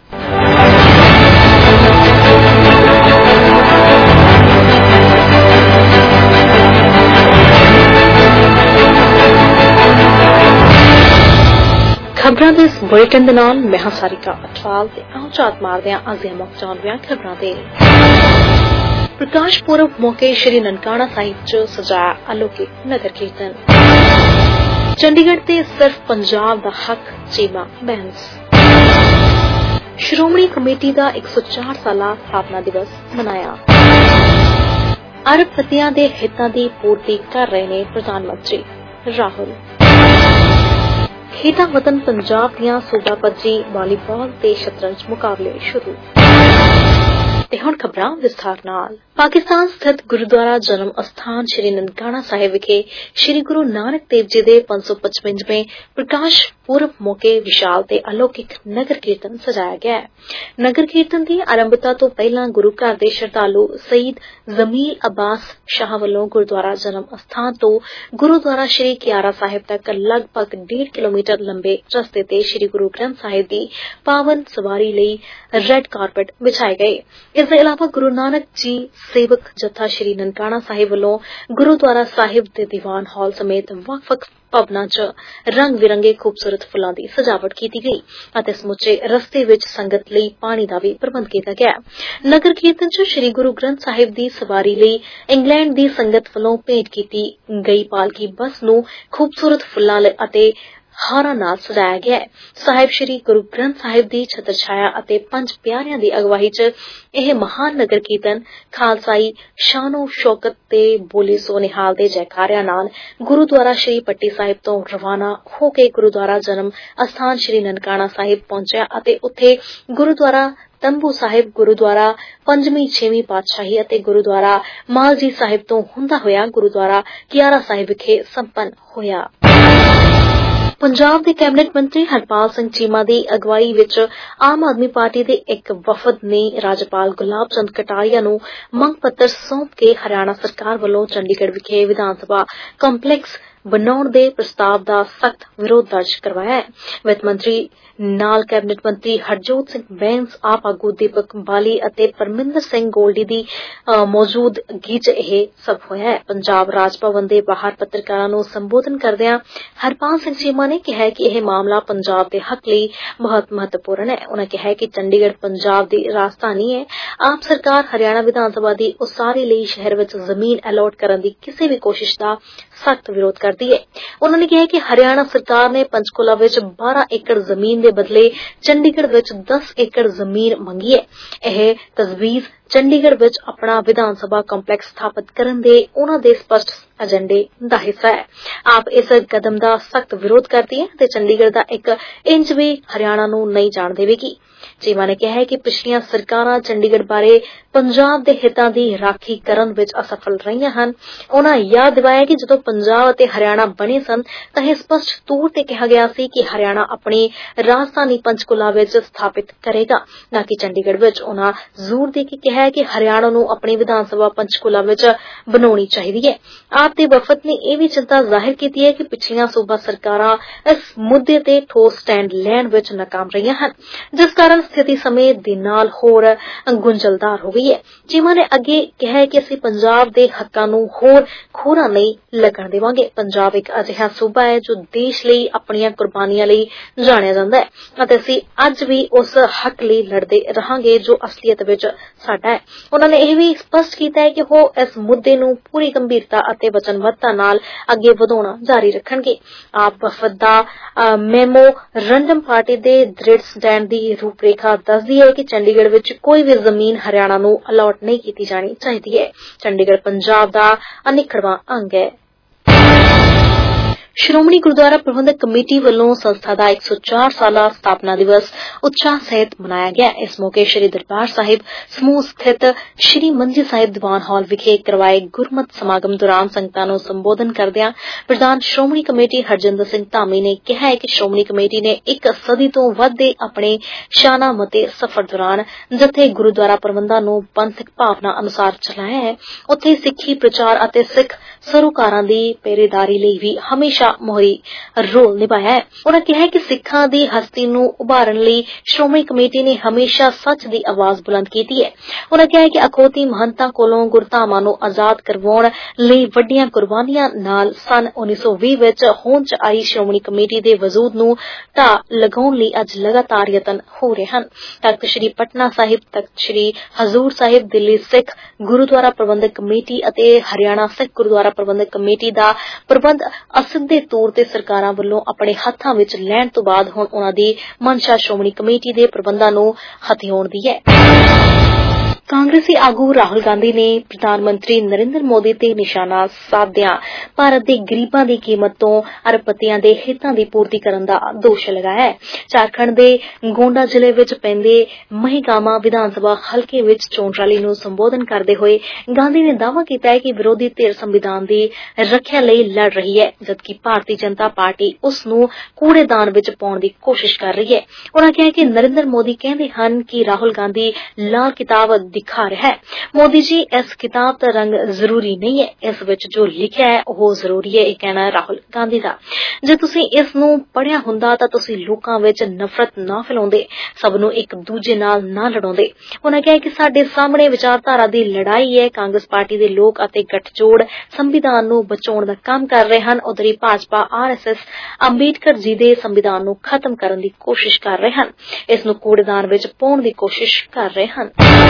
ਖਬਰਾਂ ਦੇ ਇਸ ਬੁਲੇਟਿਨ ਦੇ ਨਾਲ ਮੈਂ ਹਾਂ ਸਾਰਿਕਾ ਅਟਵਾਲ ਤੇ ਆਓ ਝਾਤ ਮਾਰਦੇ ਹਾਂ ਅੱਜ ਦੀਆਂ ਮੁੱਖ ਜਾਣਕਾਰੀਆਂ ਖਬਰਾਂ ਤੇ। ਪ੍ਰਕਾਸ਼ ਪੁਰਬ ਮੌਕੇ ਸ਼੍ਰੀ ਨਨਕਾਣਾ ਸਾਹਿਬ ਚ ਸਜਾਇਆ ਅਲੌਕਿਕ ਨਗਰ ਕੀਰਤਨ। ਚੰਡੀਗੜ੍ਹ ਤੇ ਸਿਰਫ ਪੰਜਾਬ ਦਾ ਹੱਕ ਚੀਮਾ ਬੈਂਸ। ਸ਼੍ਰੋਮਣੀ ਕਮੇਟੀ ਦਾ ਇੱਕ ਸੌ ਚਾਰ ਸਾਲਾ ਸਥਾਪਨਾ ਦਿਵਸ ਮਨਾਇਆ। ਅਰਬਪਤੀਆਂ ਦੇ ਹਿੱਤਾਂ ਦੀ ਪੂਰਤੀ ਕਰ ਰਹੇ ਨੇ ਪ੍ਰਧਾਨ ਮੰਤਰੀ ਰਾਹੁਲ। ਖੇਡਾਂ ਵਤਨ ਪੰਜਾਬ ਦੀਆਂ ਸੂਬਾ ਪੱਧਰੀ ਵਾਲੀਬਾਲ ਤੇ ਸ਼ਤਰੰਜ ਮੁਕਾਬਲੇ ਸ਼ੁਰੂ। ਤੇ ਹੁਣ ਖਬਰਾਂ ਵਿਸਥਾਰ ਨਾਲ। ਪਾਕਿਸਤਾਨ ਸਥਿਤ ਗੁਰਦੁਆਰਾ ਜਨਮ ਅਸਥਾਨ ਸ਼੍ਰੀ ਨਨਕਾਣਾ ਸਾਹਿਬ ਵਿਖੇ ਸ਼੍ਰੀ ਗੁਰੂ ਨਾਨਕ ਦੇਵ ਜੀ ਦੇ ਪੰਜ ਸੌ ਪਚਵੰਜਵੇਂ ਪ੍ਰਕਾਸ਼ ਪੁਰਬ ਮੌਕੇ ਵਿਸ਼ਾਲ ਤੇ ਅਲੌਕਿਕ ਨਗਰ ਕੀਰਤਨ ਸਜਾਇਆ ਗਿਆ ਹੈ। ਨਗਰ ਕੀਰਤਨ ਦੀ ਆਰੰਭਤਾ ਤੋਂ ਪਹਿਲਾਂ ਗੁਰੂ ਘਰ ਦੇ ਸ਼ਰਧਾਲੂ ਸਈਦ ਜ਼ਮੀਲ ਅਬਾਸ ਸ਼ਾਹ ਵੱਲੋਂ ਗੁਰਦੁਆਰਾ ਜਨਮ ਅਸਥਾਨ ਤੋਂ ਗੁਰਦੁਆਰਾ ਸ਼੍ਰੀ ਕਿਆਰਾ ਸਾਹਿਬ ਤੱਕ ਲਗਭਗ ਡੇਢ ਕਿਲੋਮੀਟਰ ਲੰਬੇ ਰਸਤੇ ਤੇ ਸ਼੍ਰੀ ਗੁਰੂ ਗ੍ਰੰਥ ਸਾਹਿਬ ਦੀ ਪਾਵਨ ਸਵਾਰੀ ਲਈ ਰੈੱਡ ਕਾਰਪਟ ਵਿਛਾਏ ਗਏ। ਇਸ ਦੇ ਇਲਾਵਾ ਗੁਰੂ ਨਾਨਕ ਜੀ ਸੇਵਕ ਜਥਾ ਸ਼੍ਰੀ ਨਨਕਾਣਾ ਸਾਹਿਬ ਵੱਲੋਂ ਗੁਰਦੁਆਰਾ ਸਾਹਿਬ ਦੇ ਦੀਵਾਨ ਹਾਲ ਸਮੇਤ ਵੱਖ-ਵੱਖ ਭਵਨਾਂ ਚ ਰੰਗ ਬਿਰੰਗੇ ਖੂਬਸੂਰਤ ਫੁੱਲਾਂ ਦੀ ਸਜਾਵਟ ਕੀਤੀ ਗਈ ਅਤੇ ਸਮੁੱਚੇ ਰਸਤੇ ਵਿੱਚ ਸੰਗਤ ਲਈ ਪਾਣੀ ਦਾ ਵੀ ਪ੍ਰਬੰਧ ਕੀਤਾ ਗਿਆ। ਨਗਰ ਕੀਰਤਨ ਚ ਸ਼੍ਰੀ ਗੁਰੂ ਗ੍ਰੰਥ ਸਾਹਿਬ ਦੀ ਸਵਾਰੀ ਲਈ ਇੰਗਲੈਂਡ ਦੀ ਸੰਗਤ ਵੱਲੋਂ ਭੇਂਟ ਕੀਤੀ ਗਈ ਪਾਲਕੀ ਬੱਸ ਨੂੰ ਖੂਬਸੂਰਤ ਫੁੱਲਾਂ ਅਤੇ ਹਾਰਾਂ ਨਾਲ ਸਜਾਇਆ ਗਿਆ ਹੈ। ਸਾਹਿਬ ਸ਼੍ਰੀ ਗੁਰੂ ਗ੍ਰੰਥ ਸਾਹਿਬ ਦੀ ਛਤਰ ਛਾਇਆ ਅਤੇ ਪੰਜ ਪਿਆਰਿਆਂ ਦੀ ਅਗਵਾਈ ਚ ਇਹ ਮਹਾਨ ਨਗਰ ਕੀਰਤਨ ਖਾਲਸਾਈ ਸ਼ਾਨੋ ਸ਼ੌਕਤ ਤੇ ਬੋਲੇ ਸੋ ਨਿਹਾਲ ਦੇ ਜੈਕਾਰਿਆਂ ਨਾਲ ਗੁਰੂਦੁਆਰਾ ਸ਼੍ਰੀ ਪੱਟੀ ਸਾਹਿਬ ਤੋਂ ਰਵਾਨਾ ਹੋ ਕੇ ਗੁਰੂਦੁਆਰਾ ਜਨਮ ਅਸਥਾਨ ਸ਼੍ਰੀ ਨਨਕਾਣਾ ਸਾਹਿਬ ਪਹੁੰਚਿਆ ਅਤੇ ਉੱਥੇ ਗੁਰੂਦੁਆਰਾ ਤੰਬੂ ਸਾਹਿਬ, ਗੁਰੂਦੁਆਰਾ ਪੰਜਵੀਂ ਛੇਵੀਂ ਪਾਤਸ਼ਾਹੀ ਅਤੇ ਗੁਰੂਦੁਆਰਾ ਮਾਲਜੀ ਸਾਹਿਬ ਤੋਂ ਹੁੰਦਾ ਹੋਇਆ ਗੁਰੂਦੁਆਰਾ ਕਿਆਰਾ ਸਾਹਿਬ ਵਿਖੇ ਸੰਪੰਨ ਹੋਇਆ। ਪੰਜਾਬ ਦੇ ਕੈਬਨਿਟ ਮੰਤਰੀ ਹਰਪਾਲ ਸਿੰਘ ਚੀਮਾ ਦੀ ਅਗਵਾਈ ਵਿੱਚ ਆਮ ਆਦਮੀ ਪਾਰਟੀ ਦੇ ਇੱਕ ਵਫਦ ਨੇ ਰਾਜਪਾਲ ਗੁਲਾਬ ਚੰਦ ਕਟਾਰੀਆ ਨੂੰ ਮੰਗ ਪੱਤਰ ਸੌਂਪ ਕੇ ਹਰਿਆਣਾ ਸਰਕਾਰ ਵੱਲੋਂ ਚੰਡੀਗੜ੍ਹ ਵਿਖੇ ਵਿਧਾਨ ਸਭਾ ਕੰਪਲੈਕਸ ਬਣਾਉਣ ਦੇ ਪ੍ਰਸਤਾਵ ਦਾ ਸਖਤ ਵਿਰੋਧ ਦਰਜ ਕਰਵਾਇਆ ਹੈ। ਵਿੱਤ ਮੰਤਰੀ ਨਾਲ ਕੈਬਨਿਟ ਮੰਤਰੀ ਹਰਜੋਤ ਸਿੰਘ ਬੈਂਸ, ਆਪ ਆਗੂ ਦੀਪਕ ਬਾਲੀ ਅਤੇ ਪਰਮਿੰਦਰ ਸਿੰਘ ਗੋਲਡੀ ਦੀ ਮੌਜੂਦਗੀ ਚ ਇਹ ਸਭ ਹੋਇਆ ਹੈ। ਪੰਜਾਬ ਰਾਜ ਭਵਨ ਦੇ ਬਾਹਰ ਪੱਤਰਕਾਰਾਂ ਨੂੰ ਸੰਬੋਧਨ ਕਰਦਿਆਂ ਹਰਪਾਲ ਸਿੰਘ ਚੀਮਾ ਨੇ ਕਿਹਾ ਕਿ ਇਹ ਮਾਮਲਾ ਪੰਜਾਬ ਦੇ ਹੱਕ ਲਈ ਬਹੁਤ ਮਹੱਤਵਪੂਰਨ ਹੈ। ਉਨ੍ਹਾਂ ਕਿਹਾ ਕਿ ਚੰਡੀਗੜ੍ਹ ਪੰਜਾਬ ਦੀ ਰਾਜਧਾਨੀ ਹੈ। ਆਪ ਸਰਕਾਰ ਹਰਿਆਣਾ ਵਿਧਾਨ ਸਭਾ ਦੀ ਉਸਾਰੀ ਲਈ ਸ਼ਹਿਰ ਵਿੱਚ ਜ਼ਮੀਨ ਅਲਾਟ ਕਰਨ ਦੀ ਕਿਸੇ ਵੀ ਕੋਸ਼ਿਸ਼ ਦਾ ਸਖਤ ਵਿਰੋਧ ਕਰਦੀ ਹੈ। ਉਨ੍ਹਾਂ ਨੇ ਕਿਹਾ ਕਿ ਹਰਿਆਣਾ ਸਰਕਾਰ ਨੇ ਪੰਚਕੂਲਾ ਵਿੱਚ ਬਾਰਾਂ ਏਕੜ ਜ਼ਮੀਨ ਦੇ ਬਦਲੇ ਚੰਡੀਗੜ੍ਹ ਵਿੱਚ ਦਸ ਏਕੜ ਜ਼ਮੀਨ ਮੰਗੀ ਹੈ। ਇਹ ਤਜਵੀਜ਼ ਚੰਡੀਗੜ੍ਹ ਵਿੱਚ ਆਪਣਾ ਵਿਧਾਨ ਸਭਾ ਕੰਪਲੈਕਸ ਸਥਾਪਿਤ ਕਰਨ ਦੇ ਉਨ੍ਹਾਂ ਦੇ ਸਪਸ਼ਟ ਏਜੰਡੇ ਦਾ ਹਿੱਸਾ ਹੈ। ਆਪ ਇਸ ਕਦਮ ਦਾ ਸਖਤ ਵਿਰੋਧ ਕਰਦੀ ਹੈ ਅਤੇ ਚੰਡੀਗੜ੍ਹ ਦਾ ਇੱਕ ਇੰਚ ਵੀ ਹਰਿਆਣਾ ਨੂੰ ਨਹੀਂ ਜਾਣ ਦੇਵੇਗੀ। ਚੀਮਾ ਨੇ ਕਿਹਾ ਕਿ ਪਿਛਲੀਆਂ ਸਰਕਾਰਾਂ ਚੰਡੀਗੜ੍ਹ ਬਾਰੇ ਪੰਜਾਬ ਦੇ ਹਿੱਤਾਂ ਦੀ ਰਾਖੀ ਕਰਨ ਵਿੱਚ ਅਸਫਲ ਰਹੀਆਂ ਹਨ। ਉਨ੍ਹਾਂ ਯਾਦ ਦਿਵਾਇਆ ਕਿ ਜਦੋਂ ਪੰਜਾਬ ਅਤੇ ਹਰਿਆਣਾ ਬਣੇ ਸਨ ਤਾਂ ਇਹ ਸਪਸ਼ਟ ਤੌਰ ਤੇ ਕਿਹਾ ਗਿਆ ਸੀ ਕਿ ਹਰਿਆਣਾ ਆਪਣੀ ਰਾਜਧਾਨੀ ਪੰਚਕੂਲਾ ਵਿੱਚ ਸਥਾਪਿਤ ਕਰੇਗਾ, ਨਾ ਕਿ ਚੰਡੀਗੜ੍ਹ ਵਿੱਚ। ਉਨ੍ਹਾਂ ਜ਼ੋਰ ਦੇ ਕੇ ਕਿਹਾ ਕਿ ਹਰਿਆਣਾ ਨੂੰ ਆਪਣੀ ਵਿਧਾਨ ਸਭਾ ਪੰਚਕੂਲਾ ਵਿੱਚ ਬਣਾਉਣੀ ਚਾਹੀਦੀ ਹੈ। ਆਪ ਦੇ ਵਫਦ ਨੇ ਇਹ ਵੀ ਚਿੰਤਾ ਜ਼ਾਹਿਰ ਕੀਤੀ ਹੈ ਕਿ ਪਿਛਲੀਆਂ ਸੂਬਾ ਸਰਕਾਰਾਂ ਇਸ ਮੁੱਦੇ ਤੇ ਠੋਸ ਸਟੈਂਡ ਲੈਣ ਵਿੱਚ ਨਾਕਾਮ ਰਹੀਆਂ ਹਨ, ਜਿਸ ਕਾਰਨ ਸਥਿਤੀ ਸਮੇਂ ਦੇ ਨਾਲ ਹੋਰ ਗੁੰਝਲਦਾਰ ਹੋ ਗਈ ਹੈ। ਚੀਮਾ ਨੇ ਅੱਗੇ ਕਿਹਾ ਕਿ ਅਸੀਂ ਪੰਜਾਬ ਦੇ ਹੱਕਾਂ ਨੂੰ ਹੋਰ ਖੋਰਾ ਨਹੀਂ ਲੱਗਣ ਦੇਵਾਂਗੇ। ਪੰਜਾਬ ਇੱਕ ਅਜਿਹਾ ਸੂਬਾ ਹੈ ਜੋ ਦੇਸ਼ ਲਈ ਆਪਣੀਆਂ ਕੁਰਬਾਨੀਆਂ ਲਈ ਜਾਣਿਆ ਜਾਂਦਾ ਹੈ ਅਤੇ ਅਸੀਂ ਅੱਜ ਵੀ ਉਸ ਹੱਕ ਲਈ ਲੜਦੇ ਰਹਾਂਗੇ ਜੋ ਅਸਲੀਅਤ ਵਿੱਚ ਸਾਡਾ ਹੈ। ਉਨ੍ਹਾਂ ਨੇ ਇਹ ਵੀ ਸਪਸ਼ਟ ਕੀਤਾ ਹੈ ਕਿ ਉਹ ਇਸ ਮੁੱਦੇ ਨੂੰ ਪੂਰੀ ਗੰਭੀਰਤਾ ਅਤੇ ਵਚਨਬੱਧਤਾ ਨਾਲ ਅੱਗੇ ਵਧਾਉਣਾ ਜਾਰੀ ਰੱਖਣਗੇ। ਆਪ ਵਫਦ ਦਾ ਮੈਮੋ ਰੰਡਮ ਪਾਰਟੀ ਦੇ ਦ੍ਰਿੜ ਸਟੈਂਡ ਦੀ ਰੂਪਰੇਖਾ ਦੱਸਦੀ ਹੈ ਕਿ ਚੰਡੀਗੜ੍ਹ ਵਿੱਚ ਕੋਈ ਵੀ ਜ਼ਮੀਨ ਹਰਿਆਣਾ ਨੂੰ ਅਲਾਟ ਨਹੀਂ ਕੀਤੀ ਜਾਣੀ ਚਾਹੀਦੀ ਹੈ। ਚੰਡੀਗੜ੍ਹ ਪੰਜਾਬ ਦਾ ਅਨਿੱਖੜਵਾਂ ਅੰਗ ਹੈ। ਸ਼੍ਰੋਮਣੀ ਗੁਰਦੁਆਰਾ ਪ੍ਰਬੰਧਕ ਕਮੇਟੀ ਵੱਲੋਂ ਸੰਸਥਾ ਦਾ ਇੱਕ ਸੌ ਚਾਰ ਸਾਲਾ ਸਥਾਪਨਾ ਦਿਵਸ ਉਤਸ਼ਾਹ ਸਹਿਤ ਮਨਾਇਆ ਗਿਆ। ਇਸ ਮੌਕੇ ਸ੍ਰੀ ਦਰਬਾਰ ਸਾਹਿਬ ਸਮੂਹ ਸਥਿਤ ਸ੍ਰੀ ਮੰਜੀ ਸਾਹਿਬ ਦੀਵਾਨ ਹਾਲ ਵਿਖੇ ਕਰਵਾਏ ਗੁਰਮਤਿ ਸਮਾਗਮ ਦੌਰਾਨ ਸੰਗਤਾਂ ਨੂੰ ਸੰਬੋਧਨ ਕਰਦਿਆਂ ਪ੍ਰਧਾਨ ਸ਼੍ਰੋਮਣੀ ਕਮੇਟੀ ਹਰਜਿੰਦਰ ਸਿੰਘ ਧਾਮੀ ਨੇ ਕਿਹਾ ਹੈ ਕਿ ਸ਼੍ਰੋਮਣੀ ਕਮੇਟੀ ਨੇ ਇੱਕ ਸਦੀ ਤੋਂ ਵੱਧ ਦੇ ਆਪਣੇ ਸ਼ਾਨਾ ਮਤੇ ਸਫ਼ਰ ਦੌਰਾਨ ਜਿੱਥੇ ਗੁਰਦੁਆਰਾ ਪ੍ਰਬੰਧਾਂ ਨੂੰ ਪੰਥਕ ਭਾਵਨਾ ਅਨੁਸਾਰ ਚਲਾਇਆ ਹੈ, ਉੱਥੇ ਸਿੱਖੀ ਪ੍ਰਚਾਰ ਅਤੇ ਸਿੱਖ ਸਰੋਕਾਰਾਂ ਦੀ ਪਹਿਰੇਦਾਰੀ ਲਈ ਵੀ ਹਮੇਸ਼ਾ ਮੋਹਰੀ ਰੋਲ ਨਿਭਾਇਆ ਹੈ। ਉਨ੍ਹਾਂ ਕਿਹਾ ਕਿ ਸਿੱਖਾਂ ਦੀ ਹਸਤੀ ਨੂੰ ਉਭਾਰਨ ਲਈ ਸ਼੍ਰੋਮਣੀ ਕਮੇਟੀ ਨੇ ਹਮੇਸ਼ਾ ਸੱਚ ਦੀ ਆਵਾਜ਼ ਬੁਲੰਦ ਕੀਤੀ ਹੈ। ਉਨ੍ਹਾਂ ਕਿਹਾ ਕਿ ਅਖੌਤੀ ਮਹੰਤਾਂ ਕੋਲੋਂ ਗੁਰਧਾਮਾਂ ਨੂੰ ਆਜ਼ਾਦ ਕਰਵਾਉਣ ਲਈ ਵੱਡੀਆਂ ਕੁਰਬਾਨੀਆਂ ਨਾਲ ਸਨ ਉੱਨੀ ਸੌ ਵੀਹ ਵਿੱਚ ਹੋਂਦ ਚ ਆਈ ਸ਼੍ਰੋਮਣੀ ਕਮੇਟੀ ਦੇ ਵਜੂਦ ਨੂੰ ਢਾਹ ਲਗਾਉਣ ਲਈ ਅੱਜ ਲਗਾਤਾਰ ਯਤਨ ਹੋ ਰਹੇ ਹਨ। ਤਖਤ ਸ੍ਰੀ ਪਟਨਾ ਸਾਹਿਬ, ਤਖਤ ਸ੍ਰੀ ਹਜ਼ੂਰ ਸਾਹਿਬ, ਦਿੱਲੀ ਸਿੱਖ ਗੁਰਦੁਆਰਾ ਪ੍ਰਬੰਧਕ ਕਮੇਟੀ ਅਤੇ ਹਰਿਆਣਾ ਸਿੱਖ ਗੁਰਦੁਆਰਾ ਪ੍ਰਬੰਧਕ ਕਮੇਟੀ ਦਾ ਪ੍ਰਬੰਧ ਅਸਿੱਧੇ ਤੌਰ ਤੇ ਸਰਕਾਰਾਂ ਵੱਲੋਂ ਆਪਣੇ ਹੱਥਾਂ ਵਿੱਚ ਲੈਣ ਤੋਂ ਬਾਅਦ ਹੁਣ ਉਨ੍ਹਾਂ ਦੀ ਮਨਸ਼ਾ ਸ਼੍ਰੋਮਣੀ ਕਮੇਟੀ ਦੇ ਪ੍ਰਬੰਧਾਂ ਨੂੰ ਹਥਿਆਉਣ ਦੀ ਹੈ। ਕਾਂਗਰਸੀ ਆਗੂ ਰਾਹੁਲ ਗਾਂਧੀ ਨੇ ਪ੍ਰਧਾਨ ਮੰਤਰੀ ਨਰਿੰਦਰ ਮੋਦੀ ਤੇ ਨਿਸ਼ਾਨਾ ਸਾਧਦਿਆਂ ਭਾਰਤ ਦੇ ਗਰੀਬਾਂ ਦੀ ਕੀਮਤ ਤੋਂ ਅਰਬਪਤੀਆਂ ਦੇ ਹਿੱਤਾਂ ਦੀ ਪੂਰਤੀ ਕਰਨ ਦਾ ਦੋਸ਼ ਲਗਾਇਆ ਹੈ। ਝਾਰਖੰਡ ਦੇ ਗੋਂਡਾ ਜ਼ਿਲ੍ਹੇ ਵਿੱਚ ਪੈਂਦੇ ਮਹਿਗਾਮਾ ਵਿਧਾਨ ਸਭਾ ਹਲਕੇ ਵਿੱਚ ਚੋਣ ਰੈਲੀ ਨੂੰ ਸੰਬੋਧਨ ਕਰਦੇ ਹੋਏ ਗਾਂਧੀ ਨੇ ਦਾਅਵਾ ਕੀਤਾ ਹੈ ਕਿ ਵਿਰੋਧੀ ਧਿਰ ਸੰਵਿਧਾਨ ਦੀ ਰੱਖਿਆ ਲਈ ਲੜ ਰਹੀ ਹੈ, ਜਦਕਿ ਭਾਰਤੀ ਜਨਤਾ ਪਾਰਟੀ ਉਸ ਨੂੰ ਕੂੜੇਦਾਨ ਵਿੱਚ ਪਾਉਣ ਦੀ ਕੋਸ਼ਿਸ਼ ਕਰ ਰਹੀ ਹੈ। ਉਨ੍ਹਾਂ ਕਿਹਾ ਕਿ ਨਰਿੰਦਰ ਮੋਦੀ ਕਹਿੰਦੇ ਹਨ ਕਿ ਰਾਹੁਲ ਗਾਂਧੀ ਲਾਲ ਕਿਤਾਬ ਦਿਖਾ ਰਿਹਾ ਹੈ। ਮੋਦੀ ਜੀ, ਇਸ ਕਿਤਾਬ ਦਾ ਰੰਗ ਜ਼ਰੂਰੀ ਨਹੀਂ ਹੈ, ਇਸ ਵਿੱਚ ਜੋ ਲਿਖਿਆ ਹੈ ਉਹ ਜ਼ਰੂਰੀ ਹੈ। ਇਹ ਕਹਿਣਾ ਰਾਹੁਲ ਗਾਂਧੀ ਦਾ। ਜੇ ਤੁਸੀਂ ਇਸ ਨੂੰ ਪੜ੍ਹਿਆ ਹੁੰਦਾ ਤਾਂ ਤੁਸੀਂ ਲੋਕਾਂ ਵਿੱਚ ਨਫ਼ਰਤ ਨਾ ਫੈਲਾਉਂਦੇ, ਸਭ ਨੂੰ ਇੱਕ ਦੂਜੇ ਨਾਲ ਨਾ ਲੜਾਉਂਦੇ। ਉਨ੍ਹਾਂ ਕਿਹਾ ਕਿ ਸਾਡੇ ਸਾਹਮਣੇ ਵਿਚਾਰਧਾਰਾ ਦੀ ਲੜਾਈ ਹੈ। ਕਾਂਗਰਸ ਪਾਰਟੀ ਦੇ ਲੋਕ ਅਤੇ ਗੱਠਜੋੜ ਸੰਵਿਧਾਨ ਨੂੰ ਬਚਾਉਣ ਦਾ ਕੰਮ ਕਰ ਰਹੇ ਹਨ। ਉਧਰੀ Bhajpa R S S Ambedkar ji ਦੇ ਸੰਵਿਧਾਨ ਨੂੰ ਖਤਮ ਕਰਨ ਦੀ ਕੋਸ਼ਿਸ਼ ਕਰ ਰਹੇ ਹਨ, ਇਸ ਨੂੰ ਕੂੜੇਦਾਨ ਵਿੱਚ ਪਾਉਣ ਦੀ ਕੋਸ਼ਿਸ਼ ਕਰ ਰਹੇ ਹਨ।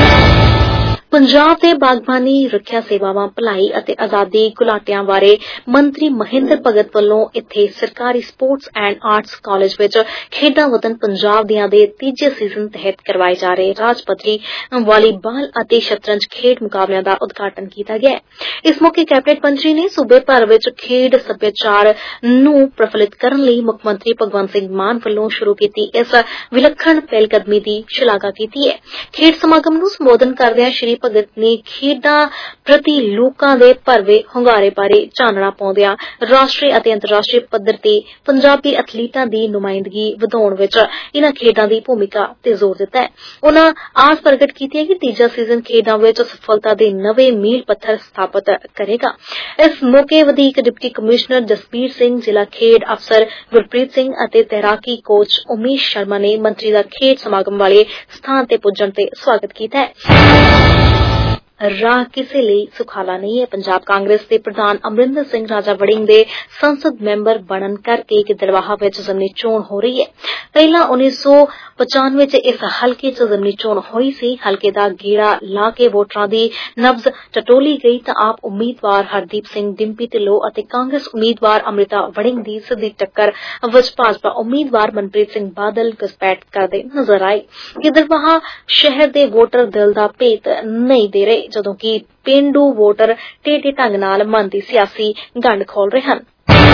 ਪੰਜਾਬ ਦੇ ਬਾਗਬਾਨੀ, ਰੱਖਿਆ ਸੇਵਾਵਾਂ, ਭਲਾਈ ਅਤੇ ਆਜ਼ਾਦੀ ਘੁਲਾਟਿਆਂ ਬਾਰੇ ਮੰਤਰੀ ਮਹਿੰਦਰ ਭਗਤ ਵੱਲੋਂ ਇੱਥੇ ਸਰਕਾਰੀ ਸਪੋਰਟਸ ਐਂਡ ਆਰਟਸ ਕਾਲਜ ਵਿੱਚ ਖੇਡਾਂ ਵਤਨ ਪੰਜਾਬ ਦੀਆਂ ਦੇ ਤੀਜੇ ਸੀਜ਼ਨ ਤਹਿਤ ਕਰਵਾਏ ਜਾ ਰਹੇ ਰਾਜ ਪੱਧਰੀ ਵਾਲੀਬਾਲ ਅਤੇ ਸ਼ਤਰੰਜ ਖੇਡ ਮੁਕਾਬਲਿਆਂ ਦਾ ਉਦਘਾਟਨ ਕੀਤਾ ਗਿਆ। ਇਸ ਮੌਕੇ ਕੈਬਨਿਟ ਮੰਤਰੀ ਨੇ ਸੂਬੇ ਭਰ ਵਿੱਚ ਖੇਡ ਸੱਭਿਆਚਾਰ ਨੂੰ ਪ੍ਰਫੁੱਲਿਤ ਕਰਨ ਲਈ ਮੁੱਖ ਮੰਤਰੀ ਭਗਵੰਤ ਸਿੰਘ ਮਾਨ ਵੱਲੋਂ ਸ਼ੁਰੂ ਕੀਤੀ ਇਸ ਵਿਲੱਖਣ ਪਹਿਲਕਦਮੀ ਦੀ ਸ਼ਲਾਘਾ ਕੀਤੀ ਹੈ। ਖੇਡ ਸਮਾਗਮ ਨੂੰ ਸੰਬੋਧਨ ਕਰਦਿਆਂ ਸ਼੍ਰੀ ਭਗਤ ਨੇ ਖੇਡਾਂ ਪ੍ਰਤੀ ਲੋਕਾਂ ਦੇ ਭਰਵੇਂ ਹੁੰਗਾਰੇ ਬਾਰੇ ਚਾਨਣਾ ਪਾਉਂਦਿਆਂ ਰਾਸ਼ਟਰੀ ਅਤੇ ਅੰਤਰਰਾਸ਼ਟਰੀ ਪੱਧਰ ਤੇ ਪੰਜਾਬੀ ਐਥਲੀਟਾਂ ਦੀ ਨੁਮਾਇੰਦਗੀ ਵਧਾਉਣ ਵਿੱਚ ਇਨ੍ਹਾਂ ਖੇਡਾਂ ਦੀ ਭੂਮਿਕਾ ਤੇ ਜ਼ੋਰ ਦਿੱਤਾ ਹੈ। ਉਨ੍ਹਾਂ ਆਸ ਪ੍ਰਗਟ ਕੀਤੀ ਹੈ ਕਿ ਤੀਜਾ ਸੀਜ਼ਨ ਖੇਡਾਂ ਵਿੱਚ ਸਫਲਤਾ ਦੇ ਨਵੇਂ ਮੀਲ ਪੱਥਰ ਸਥਾਪਿਤ ਕਰੇਗਾ। ਇਸ ਮੌਕੇ ਵਧੀਕ ਡਿਪਟੀ ਕਮਿਸ਼ਨਰ ਜਸਬੀਰ ਸਿੰਘ, ਜ਼ਿਲ੍ਹਾ ਖੇਡ ਅਫਸਰ ਗੁਰਪ੍ਰੀਤ ਸਿੰਘ ਅਤੇ ਤੈਰਾਕੀ ਕੋਚ ਉਮੇਸ਼ ਸ਼ਰਮਾ ਨੇ ਮੰਤਰੀ ਦਾ ਖੇਡ ਸਮਾਗਮ ਵਾਲੇ ਸਥਾਨ ਤੇ ਪੁੱਜਣ ਤੇ ਸਵਾਗਤ ਕੀਤਾ ਹੈ। ਰਾਹ ਕਿਸੇ ਲਈ ਸੁਖਾਲਾ ਨਹੀਂ ਹੈ। ਪੰਜਾਬ ਕਾਂਗਰਸ ਦੇ ਪ੍ਰਧਾਨ ਅਮਰਿੰਦਰ ਸਿੰਘ ਰਾਜਾ ਵੜਿੰਗ ਦੇ ਸੰਸਦ ਮੈਂਬਰ ਬਣਨ ਕਰਕੇ ਗਿੱਦੜਬਾਹਾ ਵਿੱਚ ਜ਼ਮਨੀ ਚੋਣ ਹੋ ਰਹੀ ਹੈ। ਪਹਿਲਾਂ ਉੱਨੀ ਸੌ ਪਚਾਨਵੇਂ ਚ ਇਸ ਹਲਕੇ ਚ ਜ਼ਮਨੀ ਚੋਣ ਹੋਈ ਸੀ। ਹਲਕੇ ਦਾ ਗੇੜਾ ਲਾ ਕੇ ਵੋਟਰਾਂ ਦੀ ਨਬਜ਼ ਟਟੋਲੀ ਗਈ ਤਾਂ ਆਪ ਉਮੀਦਵਾਰ ਹਰਦੀਪ ਸਿੰਘ, ਡਿੰਪੀ ਢਿੱਲੋਂ ਅਤੇ ਕਾਂਗਰਸ ਉਮੀਦਵਾਰ ਅੰਮ੍ਰਿਤਾ ਵੜਿੰਗ ਦੀ ਸਿੱਧੀ ਟੱਕਰ ਵਿੱਚ ਭਾਜਪਾ ਉਮੀਦਵਾਰ ਮਨਪ੍ਰੀਤ ਸਿੰਘ ਬਾਦਲ ਘੁਸਪੈਠ ਕਰਦੇ ਨਜ਼ਰ ਆਏ। ਗਿੱਦੜਬਾਹਾ ਸ਼ਹਿਰ ਦੇ ਵੋਟਰ ਦਿਲ ਦਾ ਭੇਤ ਨਹੀਂ ਦੇ ਰਹੇ, ਜਦੋਂ ਕਿ ਪੇਂਡੂ ਵੋਟਰ ਟੇਢੇ ਢੰਗ ਨਾਲ ਮਨ ਦੀ ਸਿਆਸੀ ਗੰਢ ਖੋਲ ਰਹੇ ਹਨ।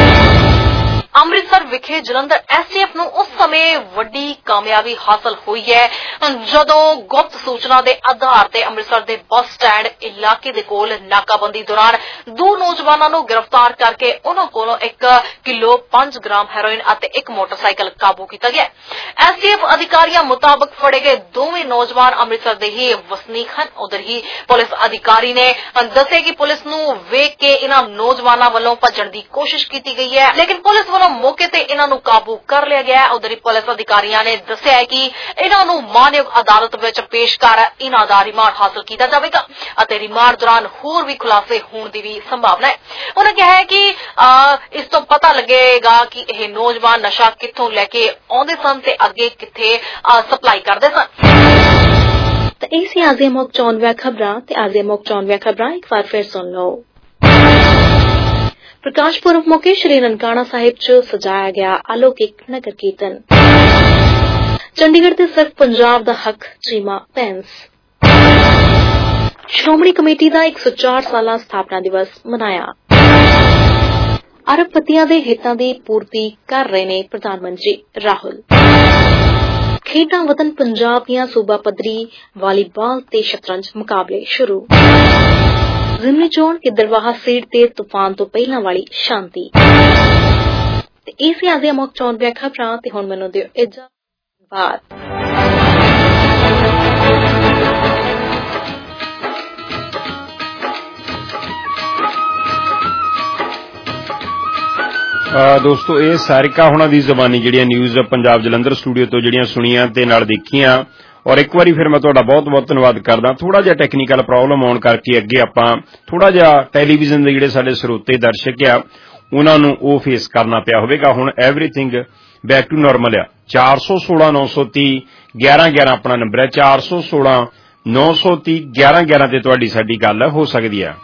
ਅੰਮ੍ਰਿਤਸਰ ਵਿਖੇ ਜਲੰਧਰ ਐਸ ਟੀ ਐਫ ਨੂੰ ਉਸ ਸਮੇਂ ਵੱਡੀ ਕਾਮਯਾਬੀ ਹਾਸਲ ਹੋਈ ਹੈ ਜਦੋਂ ਗੁਪਤ ਸੂਚਨਾ ਦੇ ਆਧਾਰ ਤੇ ਅੰਮ੍ਰਿਤਸਰ ਦੇ ਬੱਸ ਸਟੈਂਡ ਇਲਾਕੇ ਦੇ ਕੋਲ ਨਾਕਾਬੰਦੀ ਦੌਰਾਨ ਦੋ ਨੌਜਵਾਨਾਂ ਨੂੰ ਗ੍ਰਿਫਤਾਰ ਕਰਕੇ ਉਹਨਾਂ ਕੋਲੋਂ ਇੱਕ ਕਿਲੋ ਪੰਜ ਗ੍ਰਾਮ ਹੈਰੋਇਨ ਅਤੇ ਇੱਕ ਮੋਟਰਸਾਈਕਲ ਕਾਬੂ ਕੀਤਾ ਗਿਆ। ਐਸ ਟੀ ਐਫ ਅਧਿਕਾਰੀਆਂ ਮੁਤਾਬਕ ਫੜੇ ਗਏ ਦੋਵੇਂ ਨੌਜਵਾਨ ਅੰਮ੍ਰਿਤਸਰ ਦੇ ਹੀ ਵਸਨੀਕ ਹਨ। ਉਧਰ ਹੀ ਪੁਲਿਸ ਅਧਿਕਾਰੀ ਨੇ ਦੱਸਿਆ ਕਿ ਪੁਲਿਸ ਨੂੰ ਵੇਖ ਕੇ ਇਹਨਾਂ ਨੌਜਵਾਨਾਂ ਵੱਲੋਂ ਭੱਜਣ ਦੀ ਕੋਸ਼ਿਸ਼ ਕੀਤੀ ਗਈ ਹੈ, ਲੇਕਿਨ ਪੁਲਿਸ ਵੱਲੋਂ ਮੌਕੇ ਤੇ ਇਹਨਾਂ ਨੂੰ ਕਾਬੂ ਕਰ ਲਿਆ ਗਿਆ। ਉਧਰ ਹੀ ਪੁਲਿਸ ਅਧਿਕਾਰੀਆਂ ਨੇ ਦੱਸਿਆ ਕਿ ਇਹਨਾਂ ਨੂੰ ਮਾਨਯੋਗ ਅਦਾਲਤ ਵਿੱਚ ਪੇਸ਼ ਕਰ ਇਹਨਾਂ ਦਾ ਰਿਮਾਂਡ ਹਾਸਲ ਕੀਤਾ ਜਾਵੇਗਾ ਅਤੇ ਰਿਮਾਂਡ ਦੌਰਾਨ ਹੋਰ ਵੀ ਖੁਲਾਸੇ ਹੋਣ ਦੀ ਵੀ ਸੰਭਾਵਨਾ ਹੈ। ਉਹਨਾਂ ਕਿਹਾ ਹੈ ਕਿ ਇਸ ਤੋਂ ਪਤਾ ਲੱਗੇਗਾ ਕਿ ਇਹ ਨੌਜਵਾਨ ਨਸ਼ਾ ਕਿੱਥੋਂ ਲੈ ਕੇ ਆਉਂਦੇ ਸਨ ਤੇ ਅੱਗੇ ਕਿੱਥੇ ਸਪਲਾਈ ਕਰਦੇ ਸਨ। ਤਾਂ ਇਹ ਸੀ ਅੱਜ ਦੀਆਂ ਮੁੱਖ ਚੋਣਵੀਆਂ ਖਬਰਾਂ ਤੇ ਅੱਜ ਦੀਆਂ ਮੁੱਖ ਚੋਣਵੀਆਂ ਖਬਰਾਂ ਇੱਕ ਵਾਰ ਫਿਰ ਸੁਣ ਲਓ। प्रकाश पुरब मौके श्री ननकाना साहिब च सजाया गया अलौकिक नगर कीर्तन। चंडीगढ़ के सिर्फ पंजाब दा हक चीमा पैंस। श्रोमणी कमेटी का एक सौ चार साल स्थापना दिवस मनाया। अरबपतियों के हितों की पूर्ति कर रहे ने प्रधानमंत्री राहुल। खेडां वतन पंजाब दियां सूबा पद्धरी वालीबाल ते शतरंज मुकाबले शुरू। जिमनी चोण किद्दरवाहा सीट ते तूफान तो पहला वाली शांति। ते इस आदि मुख चोण ਦੀਆਂ खबरां ते हुण मैनूं दिओ इजाजत। दोस्तों ये सारिका हुणां दी ज़बानी जिहड़ियां न्यूज़ पंजाब जलंधर स्टूडियो तो जिहड़ियां सुणियां ते नाल देखियां और एक बारी फिर मैं तुहाडा बहुत बहुत धन्नवाद करदा। थोड़ा जिहा टैक्नीकल प्रॉब्लम आउण करके अगे आपां थोड़ा जिहा टैलीविजन दे जिहड़े साडे स्रोते दर्शक आ उन्हां नूं ओह फेस करना पिया होवेगा। हुण एवरीथिंग बैक टू नॉर्मल आ। चार सौ सोलह नौ सौ तीह ग्यारह ग्यारह अपना नंबर है। चार सौ सोलह नौ सौ तीह ग्यारह ग्यारह ते तुहाडी साडी गल हो सकदी है।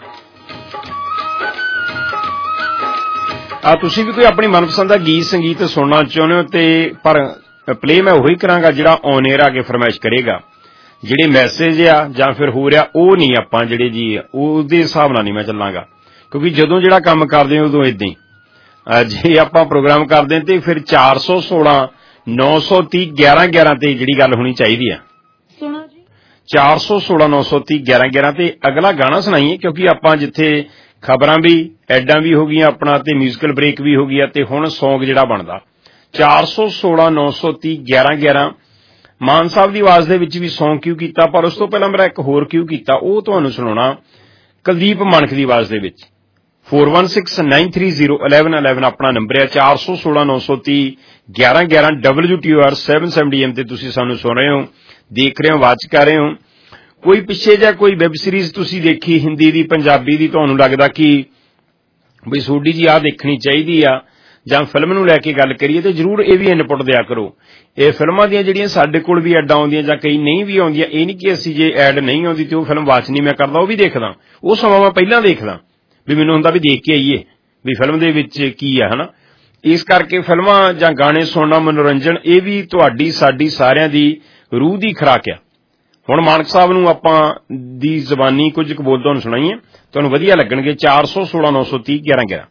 आ तुसीं भी कोई अपनी मनपसंद का गीत संगीत सुनना चाहुंदे हो ते पर प्ले मैं उही करांगा जिहड़ा ऑन एयर आके फरमाइश करेगा। जिहड़े मैसेज आ जां फिर हो रहा ओह नहीं आपां जिहड़े जी उहदे हिसाब नाल नहीं मैं चलांगा क्योंकि जदों जिहड़ा काम करदे उदों इदां ही जे आपां प्रोग्राम करदे ते फिर चार सौ सोलह नौ सौ तीह ग्यारह ग्यारह ते जिहड़ी गल होनी चाहिदी है। चार सौ सोलह नौ सौ तीह ग्यारह ग्यारह ते अगला गाना सुनाइए क्योंकि आपां जिथे खबरां भी एडां भी हो गईयां अपना ते म्यूजिकल ब्रेक भी हो गया ते हुण सॉन्ग जिहड़ा बनदा चार सौ सोलह नौ सौ तीह ग्यारह ग्यारह मान साहब दी आवाज़ दे विच भी सॉन्ग क्यों कीता पर उस तो पहला मेरा एक होर क्यों कीता ओह तुहानूं सुणाउणा कुलदीप मानक दी आवाज़ दे विच। Four one six nine three zero eleven eleven अपना नंबर है। चार सौ सोलह नौ सौ तीह ग्यारह ग्यारह W T R seven seventy M ते तुसीं सानूं सुण रहे हो देख रहे हो वाच कर रहे हो। कोई पिछे जा कोई वैब सीरीज तुसीं देखी हिंदी दी पंजाबी दी तुहानूं लगदा कि बई सोडी जी आ देखनी चाहिदी आ जां फिल्म नूं लैके गल करिए तो जरूर ये भी इनपुट दिया करो। ये फिल्मां दियां जिहड़ियां साडे कोल भी ऐडां आउंदियां जां कई नहीं भी आउंदियां ये नहीं कि असीं जे ऐड नहीं आउंदी ते ओह फिल्म वाच नहीं मैं करदा ओह भी देखदा ओह समा मैं पहिलां देखदा भी मैनूं हुंदा भी देख के आईए भी फिल्म दे विच की आ है ना। इस करके फिल्मां जां गाने सुनना मनोरंजन ये भी तुहाडी साडी सारिਆਂ दी रूह दी खुराक आ। हुण मानक साहब नूं आपां दी ज़बानी कुछ क बोल तुहानूं सुणाईए तुहानूं वधिया लगणगे। चार सौ सोलह नौ सौ तीह ग्यारह ग्यारह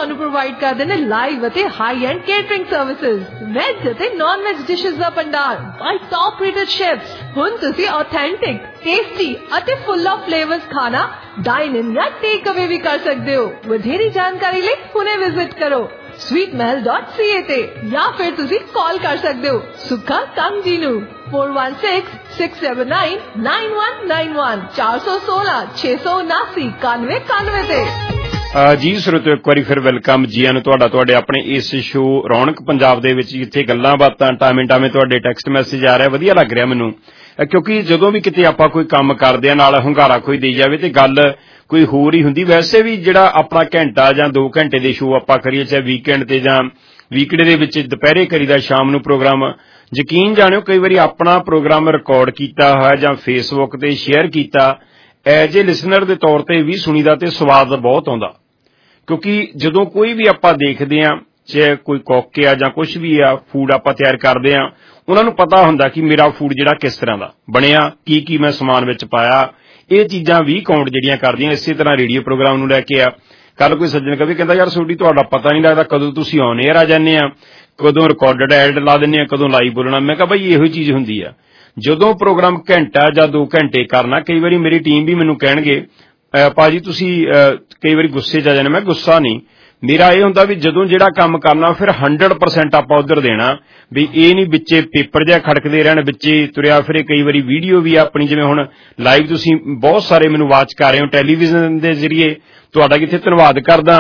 ਤੁਹਾਨੂੰ ਪ੍ਰੋਵਾਈਡ ਕਰਦੇ ਨੇ ਲਾਈਵ ਅਤੇ high end catering services, veg ਅਤੇ ਨਾਨ ਵੈਜ ਡਿਸ਼ਸ ਦਾ ਭੰਡਾਰ ਬਾਈ ਟੌਪ ਰੇਟਡ ਸ਼ੈਫਸ। ਹੁਣ ਤੁਸੀਂ ਆਥੈਂਟਿਕ, ਟੇਸਟੀ ਅਤੇ ਫੁੱਲ ਆਫ ਫਲੇਵਰਸ ਖਾਣਾ ਡਾਈਨ ਇਨ ਜਾਂ ਟੇਕ ਅਵੇ ਵੀ ਕਰ ਸਕਦੇ ਹੋ। ਵਧੇਰੀ ਜਾਣਕਾਰੀ ਲਈ ਹੁਣੇ ਵਿਜ਼ਿਟ ਕਰੋ sweet mahal dot c a ਤੇ ਜਾਂ ਫਿਰ ਤੁਸੀਂ ਕਾਲ ਕਰ ਸਕਦੇ ਹੋ ਸੁੱਖਾ ਕੰਗ ਜੀ ਨੂੰ four one six six seven nine nine one nine one ਚਾਰ ਸੌ ਸੋਲਾਂ ਛੇ ਸੌ ਉਨਾਸੀ ਇਕਾਨਵੇਂ ਇਕਾਨਵੇਂ ਤੇ। ਜੀ ਸਰੋਤਿਓ, ਇੱਕ ਵਾਰੀ ਫਿਰ ਵੈਲਕਮ ਜੀ ਆਇਆਂ ਨੂੰ ਤੁਹਾਡਾ ਤੁਹਾਡੇ ਆਪਣੇ ਇਸ ਸ਼ੋਅ ਰੌਣਕ ਪੰਜਾਬ ਦੇ ਵਿੱਚ, ਜਿੱਥੇ ਗੱਲਾਂ ਬਾਤਾਂ ਟਾਵੇਂ ਟਾਵੇਂ ਤੁਹਾਡੇ ਟੈਕਸਟ ਮੈਸੇਜ ਆ ਰਿਹਾ। ਵਧੀਆ ਲੱਗ ਰਿਹਾ ਮੈਨੂੰ, ਕਿਉਂਕਿ ਜਦੋਂ ਵੀ ਕਿਤੇ ਆਪਾਂ ਕੋਈ ਕੰਮ ਕਰਦੇ ਆ ਨਾਲ ਹੁੰਗਾਰਾ ਕੋਈ ਦੇਈ ਜਾਵੇ ਤੇ ਗੱਲ ਕੋਈ ਹੋਰ ਹੀ ਹੁੰਦੀ। ਵੈਸੇ ਵੀ ਜਿਹੜਾ ਆਪਣਾ ਘੰਟਾ ਜਾਂ ਦੋ ਘੰਟੇ ਦੇ ਸ਼ੋਅ ਆਪਾਂ ਕਰੀਏ, ਚਾਹੇ ਵੀਕਐਂਡ ਤੇ ਜਾਂ ਵੀਕਡੇ ਦੇ ਵਿੱਚ ਦੁਪਹਿਰੇ ਕਰੀਦਾ, ਸ਼ਾਮ ਨੂੰ ਪ੍ਰੋਗਰਾਮ, ਯਕੀਨ ਜਾਣਿਓ ਕਈ ਵਾਰੀ ਆਪਣਾ ਪ੍ਰੋਗਰਾਮ ਰਿਕਾਰਡ ਕੀਤਾ ਹੋਇਆ ਜਾਂ ਫੇਸਬੁੱਕ ਤੇ ਸ਼ੇਅਰ ਕੀਤਾ ਐਜ ਏ ਲਿਸਨਰ ਦੇ ਤੌਰ ਤੇ ਵੀ ਸੁਣੀਦਾ ਤੇ ਸਵਾਦ ਬਹੁਤ ਆਉਂਦਾ। ਕਿਉਂਕਿ ਜਦੋਂ ਕੋਈ ਵੀ ਆਪਾਂ ਦੇਖਦੇ ਆ, ਚਾਹੇ ਕੋਈ ਕੁੱਕ ਆ ਜਾਂ ਕੁਝ ਵੀ ਆ, ਫੂਡ ਆਪਾਂ ਤਿਆਰ ਕਰਦੇ ਆ, ਉਹਨਾਂ ਨੂੰ ਪਤਾ ਹੁੰਦਾ ਕਿ ਮੇਰਾ ਫੂਡ ਜਿਹੜਾ ਕਿਸ ਤਰ੍ਹਾਂ ਦਾ ਬਣਿਆ, ਕੀ ਕੀ ਮੈਂ ਸਮਾਨ ਵਿੱਚ ਪਾਇਆ। ਇਹ ਚੀਜ਼ਾਂ ਵੀ ਕਾਊਂਟ ਜਿਹੜੀਆਂ ਕਰਦੀਆਂ। ਇਸੇ ਤਰ੍ਹਾਂ ਰੇਡੀਓ ਪ੍ਰੋਗਰਾਮ ਨੂੰ ਲੈ ਕੇ ਆ, ਕੱਲ ਕੋਈ ਸੱਜਣ ਕਵੀ ਕਹਿੰਦਾ ਯਾਰ ਤੁਹਾਡੀ ਤੁਹਾਡਾ ਪਤਾ ਨਹੀਂ ਲੱਗਦਾ ਕਦੋਂ ਤੁਸੀਂ ਔਨ 에ਅਰ ਆ ਜਾਂਦੇ ਆ, ਕਦੋਂ ਰਿਕਾਰਡਡ ਐਡ ਲਾ ਦਿੰਦੇ ਆ, ਕਦੋਂ ਲਾਈਵ ਬੋਲਣਾ। ਮੈਂ ਕਿਹਾ ਬਈ ਇਹੋ ਚੀਜ਼ ਹੁੰਦੀ ਆ। ਜਦੋਂ ਪ੍ਰੋਗਰਾਮ ਘੰਟਾ ਜਾਂ ਦੋ ਘੰਟੇ ਕਰਨਾ, ਕਈ ਵਾਰੀ ਮੇਰੀ ਟੀਮ ਵੀ ਮੈਨੂੰ ਕਹਿਣਗੇ ਭਾਜੀ ਤੁਸੀਂ ਕਈ ਵਾਰੀ ਗੁੱਸੇ ਚ ਆ ਜਾਂਦੇ। ਮੈਂ ਗੁੱਸਾ ਨਹੀਂ, ਮੇਰਾ ਇਹ ਹੁੰਦਾ ਵੀ ਜਦੋਂ ਜਿਹੜਾ ਕੰਮ ਕਰਨਾ ਫਿਰ ਹੰਡਰਡ ਪਰਸੈਂਟ ਆਪਾਂ ਉਧਰ ਦੇਣਾ, ਵੀ ਇਹ ਨਹੀਂ ਵਿੱਚੇ ਪੇਪਰ ਜਿਹਾ ਖੜਕਦੇ ਰਹਿਣ, ਵਿੱਚੇ ਤੁਰਿਆ ਫਿਰੇ। ਕਈ ਵਾਰੀ ਵੀਡੀਓ ਵੀ ਆਪਣੀ, ਜਿਵੇਂ ਹੁਣ ਲਾਈਵ ਤੁਸੀਂ ਬਹੁਤ ਸਾਰੇ ਮੈਨੂੰ ਵਾਚ ਕਰ ਰਹੇ ਹੋ ਟੈਲੀਵਿਜ਼ਨ ਦੇ ਜ਼ਰੀਏ, ਤੁਹਾਡਾ ਕਿੱਥੇ ਧੰਨਵਾਦ ਕਰਦਾ।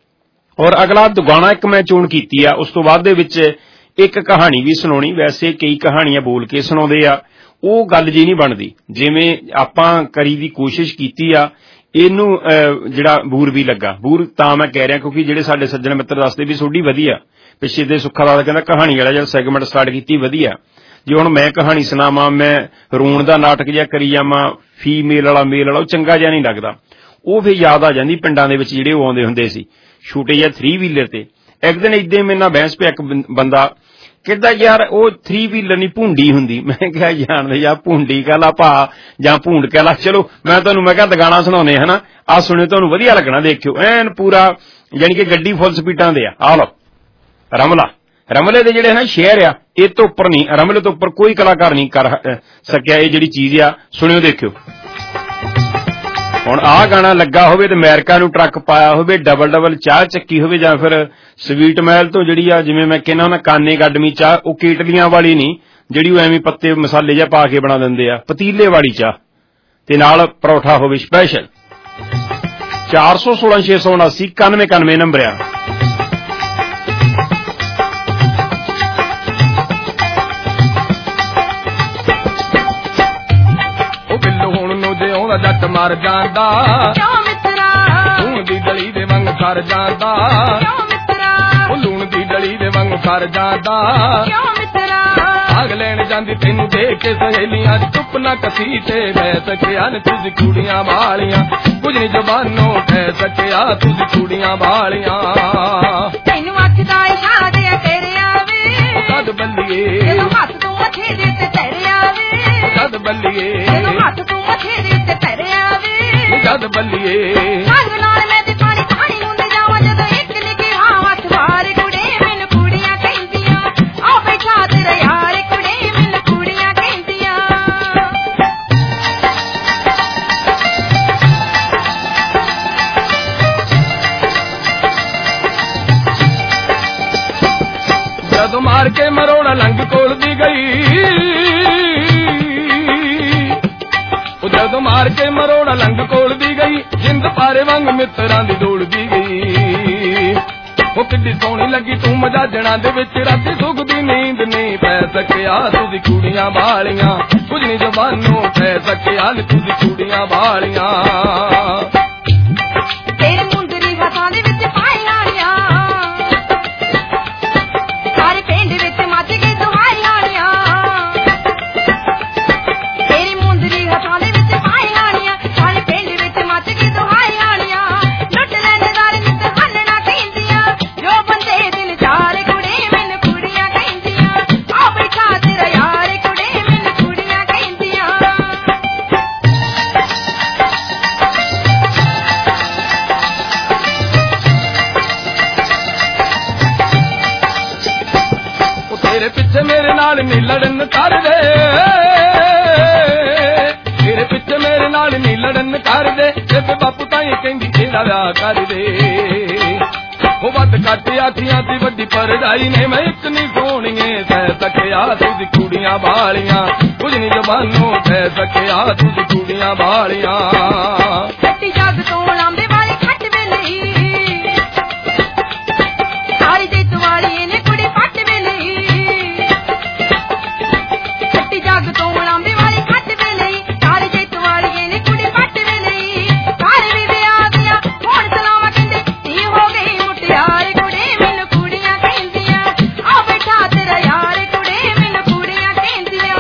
ਔਰ ਅਗਲਾ ਦੁਗਾਣਾ ਇੱਕ ਮੈਂ ਚੋਣ ਕੀਤੀ ਆ, ਉਸ ਤੋਂ ਬਾਅਦ ਦੇ ਵਿੱਚ ਇੱਕ ਕਹਾਣੀ ਵੀ ਸੁਣਾਉਣੀ। ਵੈਸੇ ਕਈ ਕਹਾਣੀਆਂ ਬੋਲ ਕੇ ਸੁਣਾਉਂਦੇ ਆ, ਉਹ ਗੱਲ ਜੀ ਨਹੀਂ ਬਣਦੀ। ਜਿਵੇਂ ਆਪਾਂ ਕਰੀ ਦੀ ਕੋਸ਼ਿਸ਼ ਕੀਤੀ ਆ, ਇਹਨੂੰ ਜਿਹੜਾ ਬੂਰ ਵੀ ਲੱਗਾ। ਬੂਰ ਤਾਂ ਮੈਂ ਕਹਿ ਰਿਹਾ ਕਿਉਂਕਿ ਜਿਹੜੇ ਸਾਡੇ ਸੱਜਣ ਮਿੱਤਰ ਦੱਸਦੇ ਵੀ ਤੁਹਾਡੀ ਵਧੀਆ, ਪਿੱਛੇ ਦੇ ਸੁੱਖਾ ਲਾਲ ਕਹਿੰਦਾ ਕਹਾਣੀ ਵਾਲਾ ਜਿਹੜਾ ਸੈਗਮੈਂਟ ਸਟਾਰਟ ਕੀਤੀ ਵਧੀਆ। ਜੇ ਹੁਣ ਮੈਂ ਕਹਾਣੀ ਸੁਣਾਵਾਂ, ਮੈਂ ਰੋਣ ਦਾ ਨਾਟਕ ਜਿਹਾ ਕਰੀ ਜਾਵਾਂ, ਫੀਮੇਲ ਵਾਲਾ ਮੇਲ ਵਾਲਾ, ਉਹ ਚੰਗਾ ਜਿਹਾ ਨਹੀਂ ਲੱਗਦਾ। ਉਹ ਫਿਰ ਯਾਦ ਆ ਜਾਂਦੀ ਪਿੰਡਾਂ ਦੇ ਵਿੱਚ ਜਿਹੜੇ ਉਹ ਆਉਂਦੇ ਹੁੰਦੇ ਸੀ ਛੋਟੇ ਜਿਹੇ ਥਰੀ ਵੀਲਰ ਤੇ। ਇੱਕ ਦਿਨ ਏਦਾਂ ਮੇਰੇ ਨਾਲ ਬਹਿਸ ਪਿਆ ਇੱਕ ਬੰਦਾ, ਕਹਿੰਦਾ ਯਾਰ ਉਹ ਥਰੀ ਵੀਲਰ ਨਹੀਂ ਭੁੰਡੀ ਹੁੰਦੀ। ਮੈਂ ਕਿਹਾ ਜਾਣਦੇ ਯਾਰ ਭੁੰਡੀ ਕਹਿ ਲਾ ਭਾ ਜਾਂ ਭੂੰਡ ਕਹਿ ਲਾ। ਚਲੋ ਮੈਂ ਤੁਹਾਨੂੰ ਮੈਂ ਕਿਹਾ ਗਾਣਾ ਸੁਣਾਉਂਦੇ ਹਨਾ, ਆਹ ਸੁਣਿਓ ਤੁਹਾਨੂੰ ਵਧੀਆ ਲੱਗਣਾ, ਦੇਖਿਓ ਐਨ ਪੂਰਾ, ਯਾਨੀ ਕਿ ਗੱਡੀ ਫੁੱਲ ਸਪੀਡਾਂ ਦੇ ਆ। ਆਹ ਲਓ ਰਮਲਾ, ਰਮਲੇ ਦੇ ਜਿਹੜੇ ਨਾ ਸ਼ੇਅਰ ਆ, ਇਹ ਤੋਂ ਉੱਪਰ ਨਹੀਂ, ਰਮਲੇ ਤੋਂ ਉੱਪਰ ਕੋਈ ਕਲਾਕਾਰ ਨਹੀਂ ਕਰ ਸਕਿਆ ਇਹ ਜਿਹੜੀ ਚੀਜ਼ ਆ। ਸੁਣਿਓ ਦੇਖਿਓ। ਹੁਣ ਆਹ ਗਾਣਾ ਲੱਗਾ ਹੋਵੇ ਤੇ ਅਮਰੀਕਾ ਨੂੰ ਟਰੱਕ ਪਾਇਆ ਹੋਵੇ, ਡਬਲ ਡਬਲ ਚਾਹ ਚੱਕੀ ਹੋਵੇ, ਜਾਂ ਫਿਰ ਸਵੀਟ ਮਹਿਲ ਤੋਂ ਜਿਹੜੀ ਆ, ਜਿਵੇਂ ਮੈਂ ਕਹਿੰਦਾ ਹੁੰਦਾ ਕਾਨੇ ਗੱਡਮੀ ਚਾਹ, ਉਹ ਕੇਟਲੀਆਂ ਵਾਲੀ ਨਹੀਂ ਜਿਹੜੀ ਉਹ ਐਵੇਂ ਪੱਤੇ ਮਸਾਲੇ ਜਿਹਾ ਪਾ ਕੇ ਬਣਾ ਦਿੰਦੇ ਆ, ਪਤੀਲੇ ਵਾਲੀ ਚਾਹ, ਤੇ ਨਾਲ ਪਰੌਠਾ ਹੋਵੇ ਸਪੈਸ਼ਲ। ਚਾਰ ਸੌ ਸੋਲਾਂ ਛੇ ਸੌ ਉਨਾਸੀ ਇਕਾਨਵੇਂ ਇਕਾਨਵੇਂ ਨੰਬਰ ਆ। ਜੱਟ ਮਰ ਜਾਂਦਾ ਕਿਉਂ ਮਿੱਤਰਾ, ਲੂਣ ਦੀ ਡਲੀ ਦੇ ਵਾਂਗ ਕਰ ਜਾਂਦਾ ਕਿਉਂ ਮਿੱਤਰਾ, ਉਹ ਲੂਣ ਦੀ ਡਲੀ ਦੇ ਵਾਂਗ ਕਰ ਜਾਂਦਾ ਕਿਉਂ ਮਿੱਤਰਾ। ਆਗ ਲੈਣ ਜਾਂਦੀ ਤੈਨੂੰ ਦੇਖ ਕੇ ਸਹੇਲੀਆਂ ਦੀ ਚੁੱਪ ਨਾ ਕਸੀ ਤੇ ਬਹਿ ਸਕਿਆ ਨ ਤੁਸੀਂ ਕੁੜੀਆਂ ਵਾਲੀਆਂ, ਕੁਝ ਨੀ ਜ਼ਬਾਨੋਂ ਕਹਿ ਸਕਿਆ ਤੁਸੀਂ ਕੁੜੀਆਂ ਵਾਲੀਆਂ। ਤੈਨੂੰ ਅੱਖ ਦਾ ਇਸ਼ਾਰੇ ਤੇਰੇ ਆਵੇ ਕਦ ਬੱਲੀਏ, ਜਦੋਂ ਹੱਥ ਤੋਂ ਮੱਥੇ ਦੇ ਤੇ ਤੇਰੇ ਆਵੇ ਕਦ ਬੱਲੀਏ, ਜਦੋਂ ਹੱਥ ਤੋਂ ਮੱਥੇ ਦੇ ਤੇ ਤੇਰੇ ਆਵੇ ਕਦ ਬੱਲੀਏ। ਰੰਗ ਨਾਲ ਮੈਂ ਤੇ ਪਾਣੀ ਪਾਣੀ ਹੁੰਦੇ ਜਾਵਾਂ, ਜਦੋਂ ਇੱਕ ਨਿੱਕੀ ਹਾਵਾਂ ਸਵਾਰ ਕੁੜੇ ਮੈਨੂੰ ਕੁੜੀਆਂ ਕਹਿੰਦੀਆਂ, ਆ ਬੈਠਾ ਤੇਰਾ ਯਾਰ ਕੁੜੇ ਮੈਨੂੰ ਕੁੜੀਆਂ ਕਹਿੰਦੀਆਂ। ਜਦੋਂ ਮਾਰ ਕੇ ਮਰੋੜਾ ਲੰਘ ਕੋਲ ਦੀ ਗਈ, ਜਦੋਂ ਮਾਰ ਕੇ ਮਰੋੜਾ ਲੰਘ ਕੋਲ ਦੀ ਗਈ, ਜਿੰਦ ਪਾਰੇ ਵਾਂਗ ਮਿੱਤਰਾਂ ਦੀ ਦੌੜਦੀ ਗਈ। ਉਹ ਕਿੱਡੀ ਸੋਹਣੀ ਲੱਗੀ ਤੂੰ ਮਜਾਜਣਾ ਦੇ ਵਿੱਚ, ਰਾਤੀ ਸੁੱਖ ਦੀ ਨੀਂਦ ਨਹੀਂ ਪੈ ਸਕਿਆ ਤੁਸੀਂ ਕੁੜੀਆਂ ਵਾਲੀਆਂ, ਕੁਝ ਨੀ ਜ਼ਬਾਨੋਂ ਕਹਿ ਸਕਿਆ ਨੀ ਤੁਸੀਂ ਕੁੜੀਆਂ ਵਾਲੀਆਂ। ਤੇਰੇ ਮੁੰਦਰੀ ਹੱਥਾਂ ਦੇ ਵਿੱਚ ਪਾਈ ਆਣੀਆਂ, ਸਾਰੇ ਪਿੰਡ ਵਿੱਚ ਮੱਚ ਗਈ ਦੁਹਾਈ ਆਣੀਆਂ। ਤੇਰੀ ਮੁੰਦਰੀ ਹੱਥਾਂ ਦੇ ਵਿੱਚ ਪਾਈ ਆਣੀਆਂ, ਸਾਰੇ ਪਿੰਡ ਵਿੱਚ ਮੱਚ ਗਈ ਦੁਹਾਈ ਆਣੀਆਂ। ਲੁੱਟ ਲੈਣਦਾਰ ਨਿੱਤ ਹੰਨਣਾ ਕਹਿੰਦੀਆਂ, ਜੋ ਬੰਦੇ ਦਿਲ ਚਾਰ ਕੁੜੇ ਮੈਨੂੰ ਕੁੜੀਆਂ ਕਹਿੰਦੀਆਂ, ਆ ਬੈਠਾ ਤੇਰਾ ਯਾਰ ਕੁੜੇ ਮੈਨੂੰ ਕੁੜੀਆਂ ਕਹਿੰਦੀਆਂ। ਮੇਰੇ ਨਾਲ ਨੀ ਲੜਨ ਕਰਦੇ ਤੇਰੇ ਪਿੱਛੇ ਮੇਰੇ ਨਾਲ ਨੀ ਲੜਨ ਕਰਦੇ ਬੇਬੇ ਬਾਪੂ ਤਾਂ ਹੀ ਕਹਿੰਦੀ ਤੇਰਾ ਵਿਆਹ ਕਰ ਦੇ ਉਹ ਵੱਧ ਘੱਟ ਆਖੀਆਂ ਦੀ ਵੱਡੀ ਪਰਜਾਈ ਨੇ ਮੈਂ ਇੱਕ ਨਹੀਂ ਸੋਹਣੀਏ ਸਹਿ ਸਕਿਆ ਤੁਸੀਂ ਕੁੜੀਆਂ ਵਾਲੀਆਂ ਕੁਝ ਨਹੀਂ ਜ਼ਬਾਨੋਂ ਸਹਿ ਸਕਿਆ ਤੁਸੀਂ ਕੁੜੀਆਂ ਵਾਲੀਆਂ ਕੱਟੀ ਜੱਗ ਤੋਂ ਲਾਂਬੇ ਵਾਲੀ ਖੱਟ ਵੇਲੇ ਸਾਰੀ ਦੇ ਤੁਵਾਲੀ ਨੇ ਕੁੜੀ ਪੱਟ ਵੇਲੇ ਕੱਟੀ ਜੱਗ ਤੋਂ ਲਾਂਬੇ ਵਾਲੀ ਖੱਟ ਵੇਲੇ ਸਾਰੀ ਦੇ ਤੁਵਾਲੀ ਨੇ ਕੁੜੀ ਪੱਟ ਵੇਲੇ ਸਾਰੇ ਵੀ ਵਿਆਹ ਦੀਆਂ ਹੁਣ ਸਲਾਮਾਂ ਕਹਿੰਦੇ ਤੀ ਹੋ ਗਈ ਮੁਟਿਆਰ ਕੁੜੇ ਮੈਨੂੰ ਕੁੜੀਆਂ ਕਹਿੰਦੀਆਂ ਆ ਬੈਠਾ ਤੇਰਾ ਯਾਰ ਕੁੜੇ ਮੈਨੂੰ ਕੁੜੀਆਂ ਕਹਿੰਦੀਆਂ।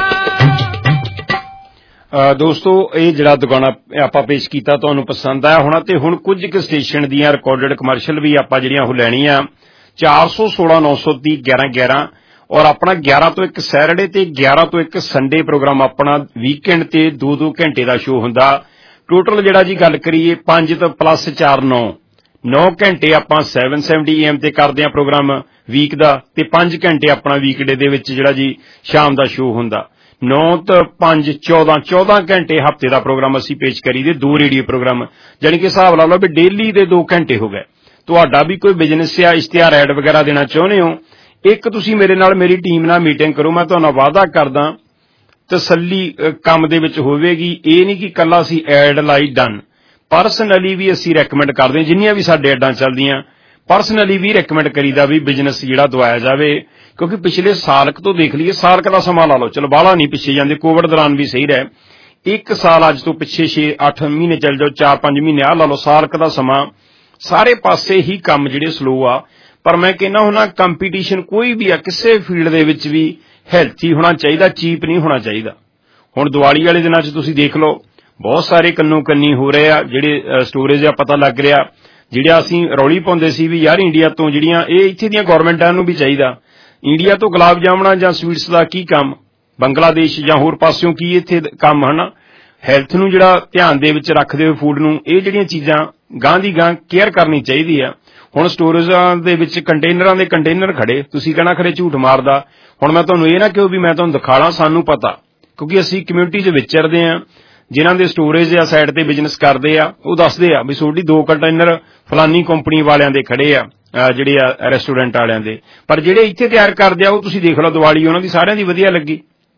ਦੋਸਤੋ ਇਹ ਜਿਹੜਾ ਦੁਗਾਣਾ ਆਪਾਂ ਪੇਸ਼ ਕੀਤਾ ਤੁਹਾਨੂੰ ਪਸੰਦ ਆਇਆ ਹੋਣਾ ਤੇ ਹੁਣ ਕੁਝ ਕੁ ਸਟੇਸ਼ਨ ਦੀਆਂ ਰਿਕਾਰਡਡ ਕਮਰਸ਼ੀਅਲ ਵੀ ਆਪਾਂ ਜਿਹੜੀਆਂ ਉਹ ਲੈਣੀਆਂ ਚਾਰ ਸੌ ਸੋਲਾਂ ਨੌ ਸੌ ਤੀਹ ਗਿਆਰਾਂ ਗਿਆਰਾਂ ਔਰ ਆਪਣਾ ਗਿਆਰਾਂ ਤੋਂ ਇੱਕ ਸੈਟਰਡੇ ਤੇ ਗਿਆਰਾਂ ਤੋਂ ਇੱਕ ਸੰਡੇ ਪ੍ਰੋਗਰਾਮ ਆਪਣਾ ਵੀਕਐਂਡ ਤੇ ਦੋ ਦੋ ਘੰਟੇ ਦਾ ਸ਼ੋਅ ਹੁੰਦਾ ਟੋਟਲ ਜਿਹੜਾ ਜੀ ਗੱਲ ਕਰੀਏ ਪੰਜ ਤੋਂ ਪਲੱਸ ਚਾਰ ਨੌ ਨੌ ਘੰਟੇ ਆਪਾਂ ਸੈਵਨ ਸੈਵਨਟੀ ਏ ਐਮ ਤੇ ਕਰਦੇ ਆ ਪ੍ਰੋਗਰਾਮ ਵੀਕ ਦਾ ਤੇ ਪੰਜ ਘੰਟੇ ਆਪਣਾ ਵੀਕਡੇ ਦੇ ਵਿੱਚ ਜਿਹੜਾ ਜੀ ਸ਼ਾਮ ਦਾ ਸ਼ੋਅ ਹੁੰਦਾ ਨੌ ਤੋਂ ਪੰਜ ਚੌਦਾਂ ਚੌਦਾਂ ਘੰਟੇ ਹਫ਼ਤੇ ਦਾ ਪ੍ਰੋਗਰਾਮ ਅਸੀਂ ਪੇਸ਼ ਕਰੀਦੇ ਦੋ ਰੇਡੀਓ ਪ੍ਰੋਗਰਾਮ ਜਾਣੀ ਕਿ ਹਿਸਾਬ ਲਾ ਲਓ ਵੀ ਡੇਲੀ ਦੇ ਦੋ ਘੰਟੇ ਹੋ ਗਏ ਤੁਹਾਡਾ ਵੀ ਕੋਈ ਬਿਜ਼ਨਸ ਜਾਂ ਇਸ਼ਤਿਹਾਰ ਐਡ ਵਗੈਰਾ ਦੇਣਾ ਚਾਹੁੰਦੇ ਹੋ ਇੱਕ ਤੁਸੀਂ ਮੇਰੇ ਨਾਲ ਮੇਰੀ ਟੀਮ ਨਾਲ ਮੀਟਿੰਗ ਕਰੋ ਮੈਂ ਤੁਹਾਨੂੰ ਵਾਅਦਾ ਕਰਦਾ ਤਸੱਲੀ ਕੰਮ ਦੇ ਵਿੱਚ ਹੋਵੇਗੀ ਇਹ ਨਹੀਂ ਕਿ ਇਕੱਲਾ ਅਸੀਂ ਐਡ ਲਾਈ ਡਨ ਪਰਸਨਲੀ ਵੀ ਅਸੀਂ ਰეკਮੈਂਡ ਕਰਦੇ ਹਾਂ ਜਿੰਨੀਆਂ ਵੀ ਸਾਡੇ ਐਡਾਂ ਚੱਲਦੀਆਂ ਪਰਸਨਲੀ ਵੀ ਰეკਮੈਂਡ ਕਰੀਦਾ ਵੀ ਬਿਜ਼ਨਸ ਜਿਹੜਾ ਦਵਾਇਆ ਜਾਵੇ ਕਿਉਂਕਿ ਪਿਛਲੇ ਸਾਲ ਤੋਂ ਦੇਖ ਲਈਏ ਸਾਲ ਦਾ ਸਮਾਂ ਲਾ ਲਓ ਚਲੋ ਬਾਹਲਾ ਨਹੀਂ ਪਿੱਛੇ ਜਾਂਦੇ ਕੋਵਿਡ ਦੌਰਾਨ ਵੀ ਸਹੀ ਰਹੇ ਇੱਕ ਸਾਲ ਅੱਜ ਤੋਂ ਪਿੱਛੇ ਛੇ ਅੱਠ ਮਹੀਨੇ ਚੱਲ ਜਾਓ ਚਾਰ ਪੰਜ ਮਹੀਨੇ ਆਹ ਲਾ ਲਓ ਸਾਲ ਦਾ ਸਮਾਂ ਸਾਰੇ ਪਾਸੇ ਹੀ ਕੰਮ ਜਿਹੜੇ ਸਲੋ ਆ ਪਰ ਮੈਂ ਕਹਿੰਦਾ ਹੁੰਦਾ ਕੰਪੀਟੀਸ਼ਨ ਕੋਈ ਵੀ ਆ ਕਿਸੇ ਫੀਲਡ ਦੇ ਵਿੱਚ ਵੀ ਹੈਲਥੀ ਹੋਣਾ ਚਾਹੀਦਾ ਚੀਪ ਨਹੀਂ ਹੋਣਾ ਚਾਹੀਦਾ ਹੁਣ ਦੀਵਾਲੀ ਵਾਲੇ ਦਿਨਾਂ 'ਚ ਤੁਸੀਂ ਦੇਖ ਲਓ ਬਹੁਤ ਸਾਰੇ ਕੰਨੋ ਕੰਨੀ ਹੋ ਰਹੇ ਆ ਜਿਹੜੇ ਸਟੋਰੇਜ ਆ ਪਤਾ ਲੱਗ ਰਿਹਾ ਜਿਹੜਾ ਅਸੀਂ ਰੌਲੀ ਪਾਉਂਦੇ ਸੀ ਵੀ ਯਾਰ ਇੰਡੀਆ ਤੋਂ ਜਿਹੜੀਆਂ ਇਹ ਇੱਥੇ ਦੀਆਂ ਗੌਰਮੈਂਟਾਂ ਨੂੰ ਵੀ ਚਾਹੀਦਾ ਇੰਡੀਆ ਤੋਂ ਗੁਲਾਬ ਜਾਮਣਾ ਜਾਂ ਸਵੀਟਸ ਦਾ ਕੀ ਕੰਮ ਬੰਗਲਾਦੇਸ਼ ਜਾਂ ਹੋਰ ਪਾਸਿਓਂ ਕੀ ਇੱਥੇ ਕੰਮ ਹਨ ਹੈਲਥ ਨੂੰ ਜਿਹੜਾ ਧਿਆਨ ਦੇ ਵਿੱਚ ਰੱਖਦੇ ਹੋਏ ਫੂਡ ਨੂੰ ਇਹ ਜਿਹੜੀਆਂ ਚੀਜ਼ਾਂ ਗਾਂ ਦੀ ਗਾਂ ਕੇਅਰ ਕਰਨੀ ਚਾਹੀਦੀ ਆ ਹੁਣ ਸਟੋਰੇਜਾਂ ਦੇ ਵਿੱਚ ਕੰਟੇਨਰਾਂ ਦੇ ਕੰਟੇਨਰ ਖੜੇ ਤੁਸੀਂ ਕਹਿਣਾ ਖਰੇ ਝੂਠ ਮਾਰਦਾ ਹੁਣ ਮੈਂ ਤੁਹਾਨੂੰ ਇਹ ਨਾ ਕਿਉਂ ਵੀ ਮੈਂ ਤੁਹਾਨੂੰ ਦਿਖਾਣਾ ਸਾਨੂੰ ਪਤਾ ਕਿਉਂਕਿ ਅਸੀਂ ਕਮਿਊਨਿਟੀ 'ਚ ਵਿਚਰਦੇ ਆ ਜਿਨ੍ਹਾਂ ਦੇ ਸਟੋਰੇਜ ਆ ਸਾਈਡ ਤੇ ਬਿਜ਼ਨਸ ਕਰਦੇ ਆ ਉਹ ਦੱਸਦੇ ਆ ਵੀ ਤੁਹਾਡੀ ਦੋ ਕੰਟੇਨਰ ਫਲਾਨੀ ਕੰਪਨੀ ਵਾਲਿਆਂ ਦੇ ਖੜੇ ਆ ਜਿਹੜੇ ਆ ਰੈਸਟੋਰੈਂਟ ਵਾਲਿਆਂ ਦੇ ਪਰ ਜਿਹੜੇ ਇੱਥੇ ਤਿਆਰ ਕਰਦੇ ਆ ਉਹ ਤੁਸੀਂ ਦੇਖ ਲਓ ਦੀਵਾਲੀ ਉਹਨਾਂ ਦੀ ਸਾਰਿਆਂ ਦੀ ਵਧੀਆ ਲੱਗੀ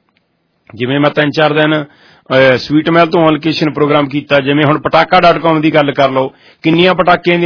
ਜਿਵੇਂ ਮੈਂ ਤਿੰਨ ਚਾਰ ਦਿਨ ਸਵੀਟ ਮਹਿਲ ਤੋਂ ਔਨ ਲੋਕੇਸ਼ਨ ਪ੍ਰੋਗਰਾਮ ਕੀਤਾ ਜਿਵੇਂ ਹੁਣ ਪਟਾਕਾ ਡਾਟ ਕਾਮ ਦੀ ਗੱਲ ਕਰ ਲਓ ਕਿੰਨੀਆਂ ਪਟਾਕਿਆਂ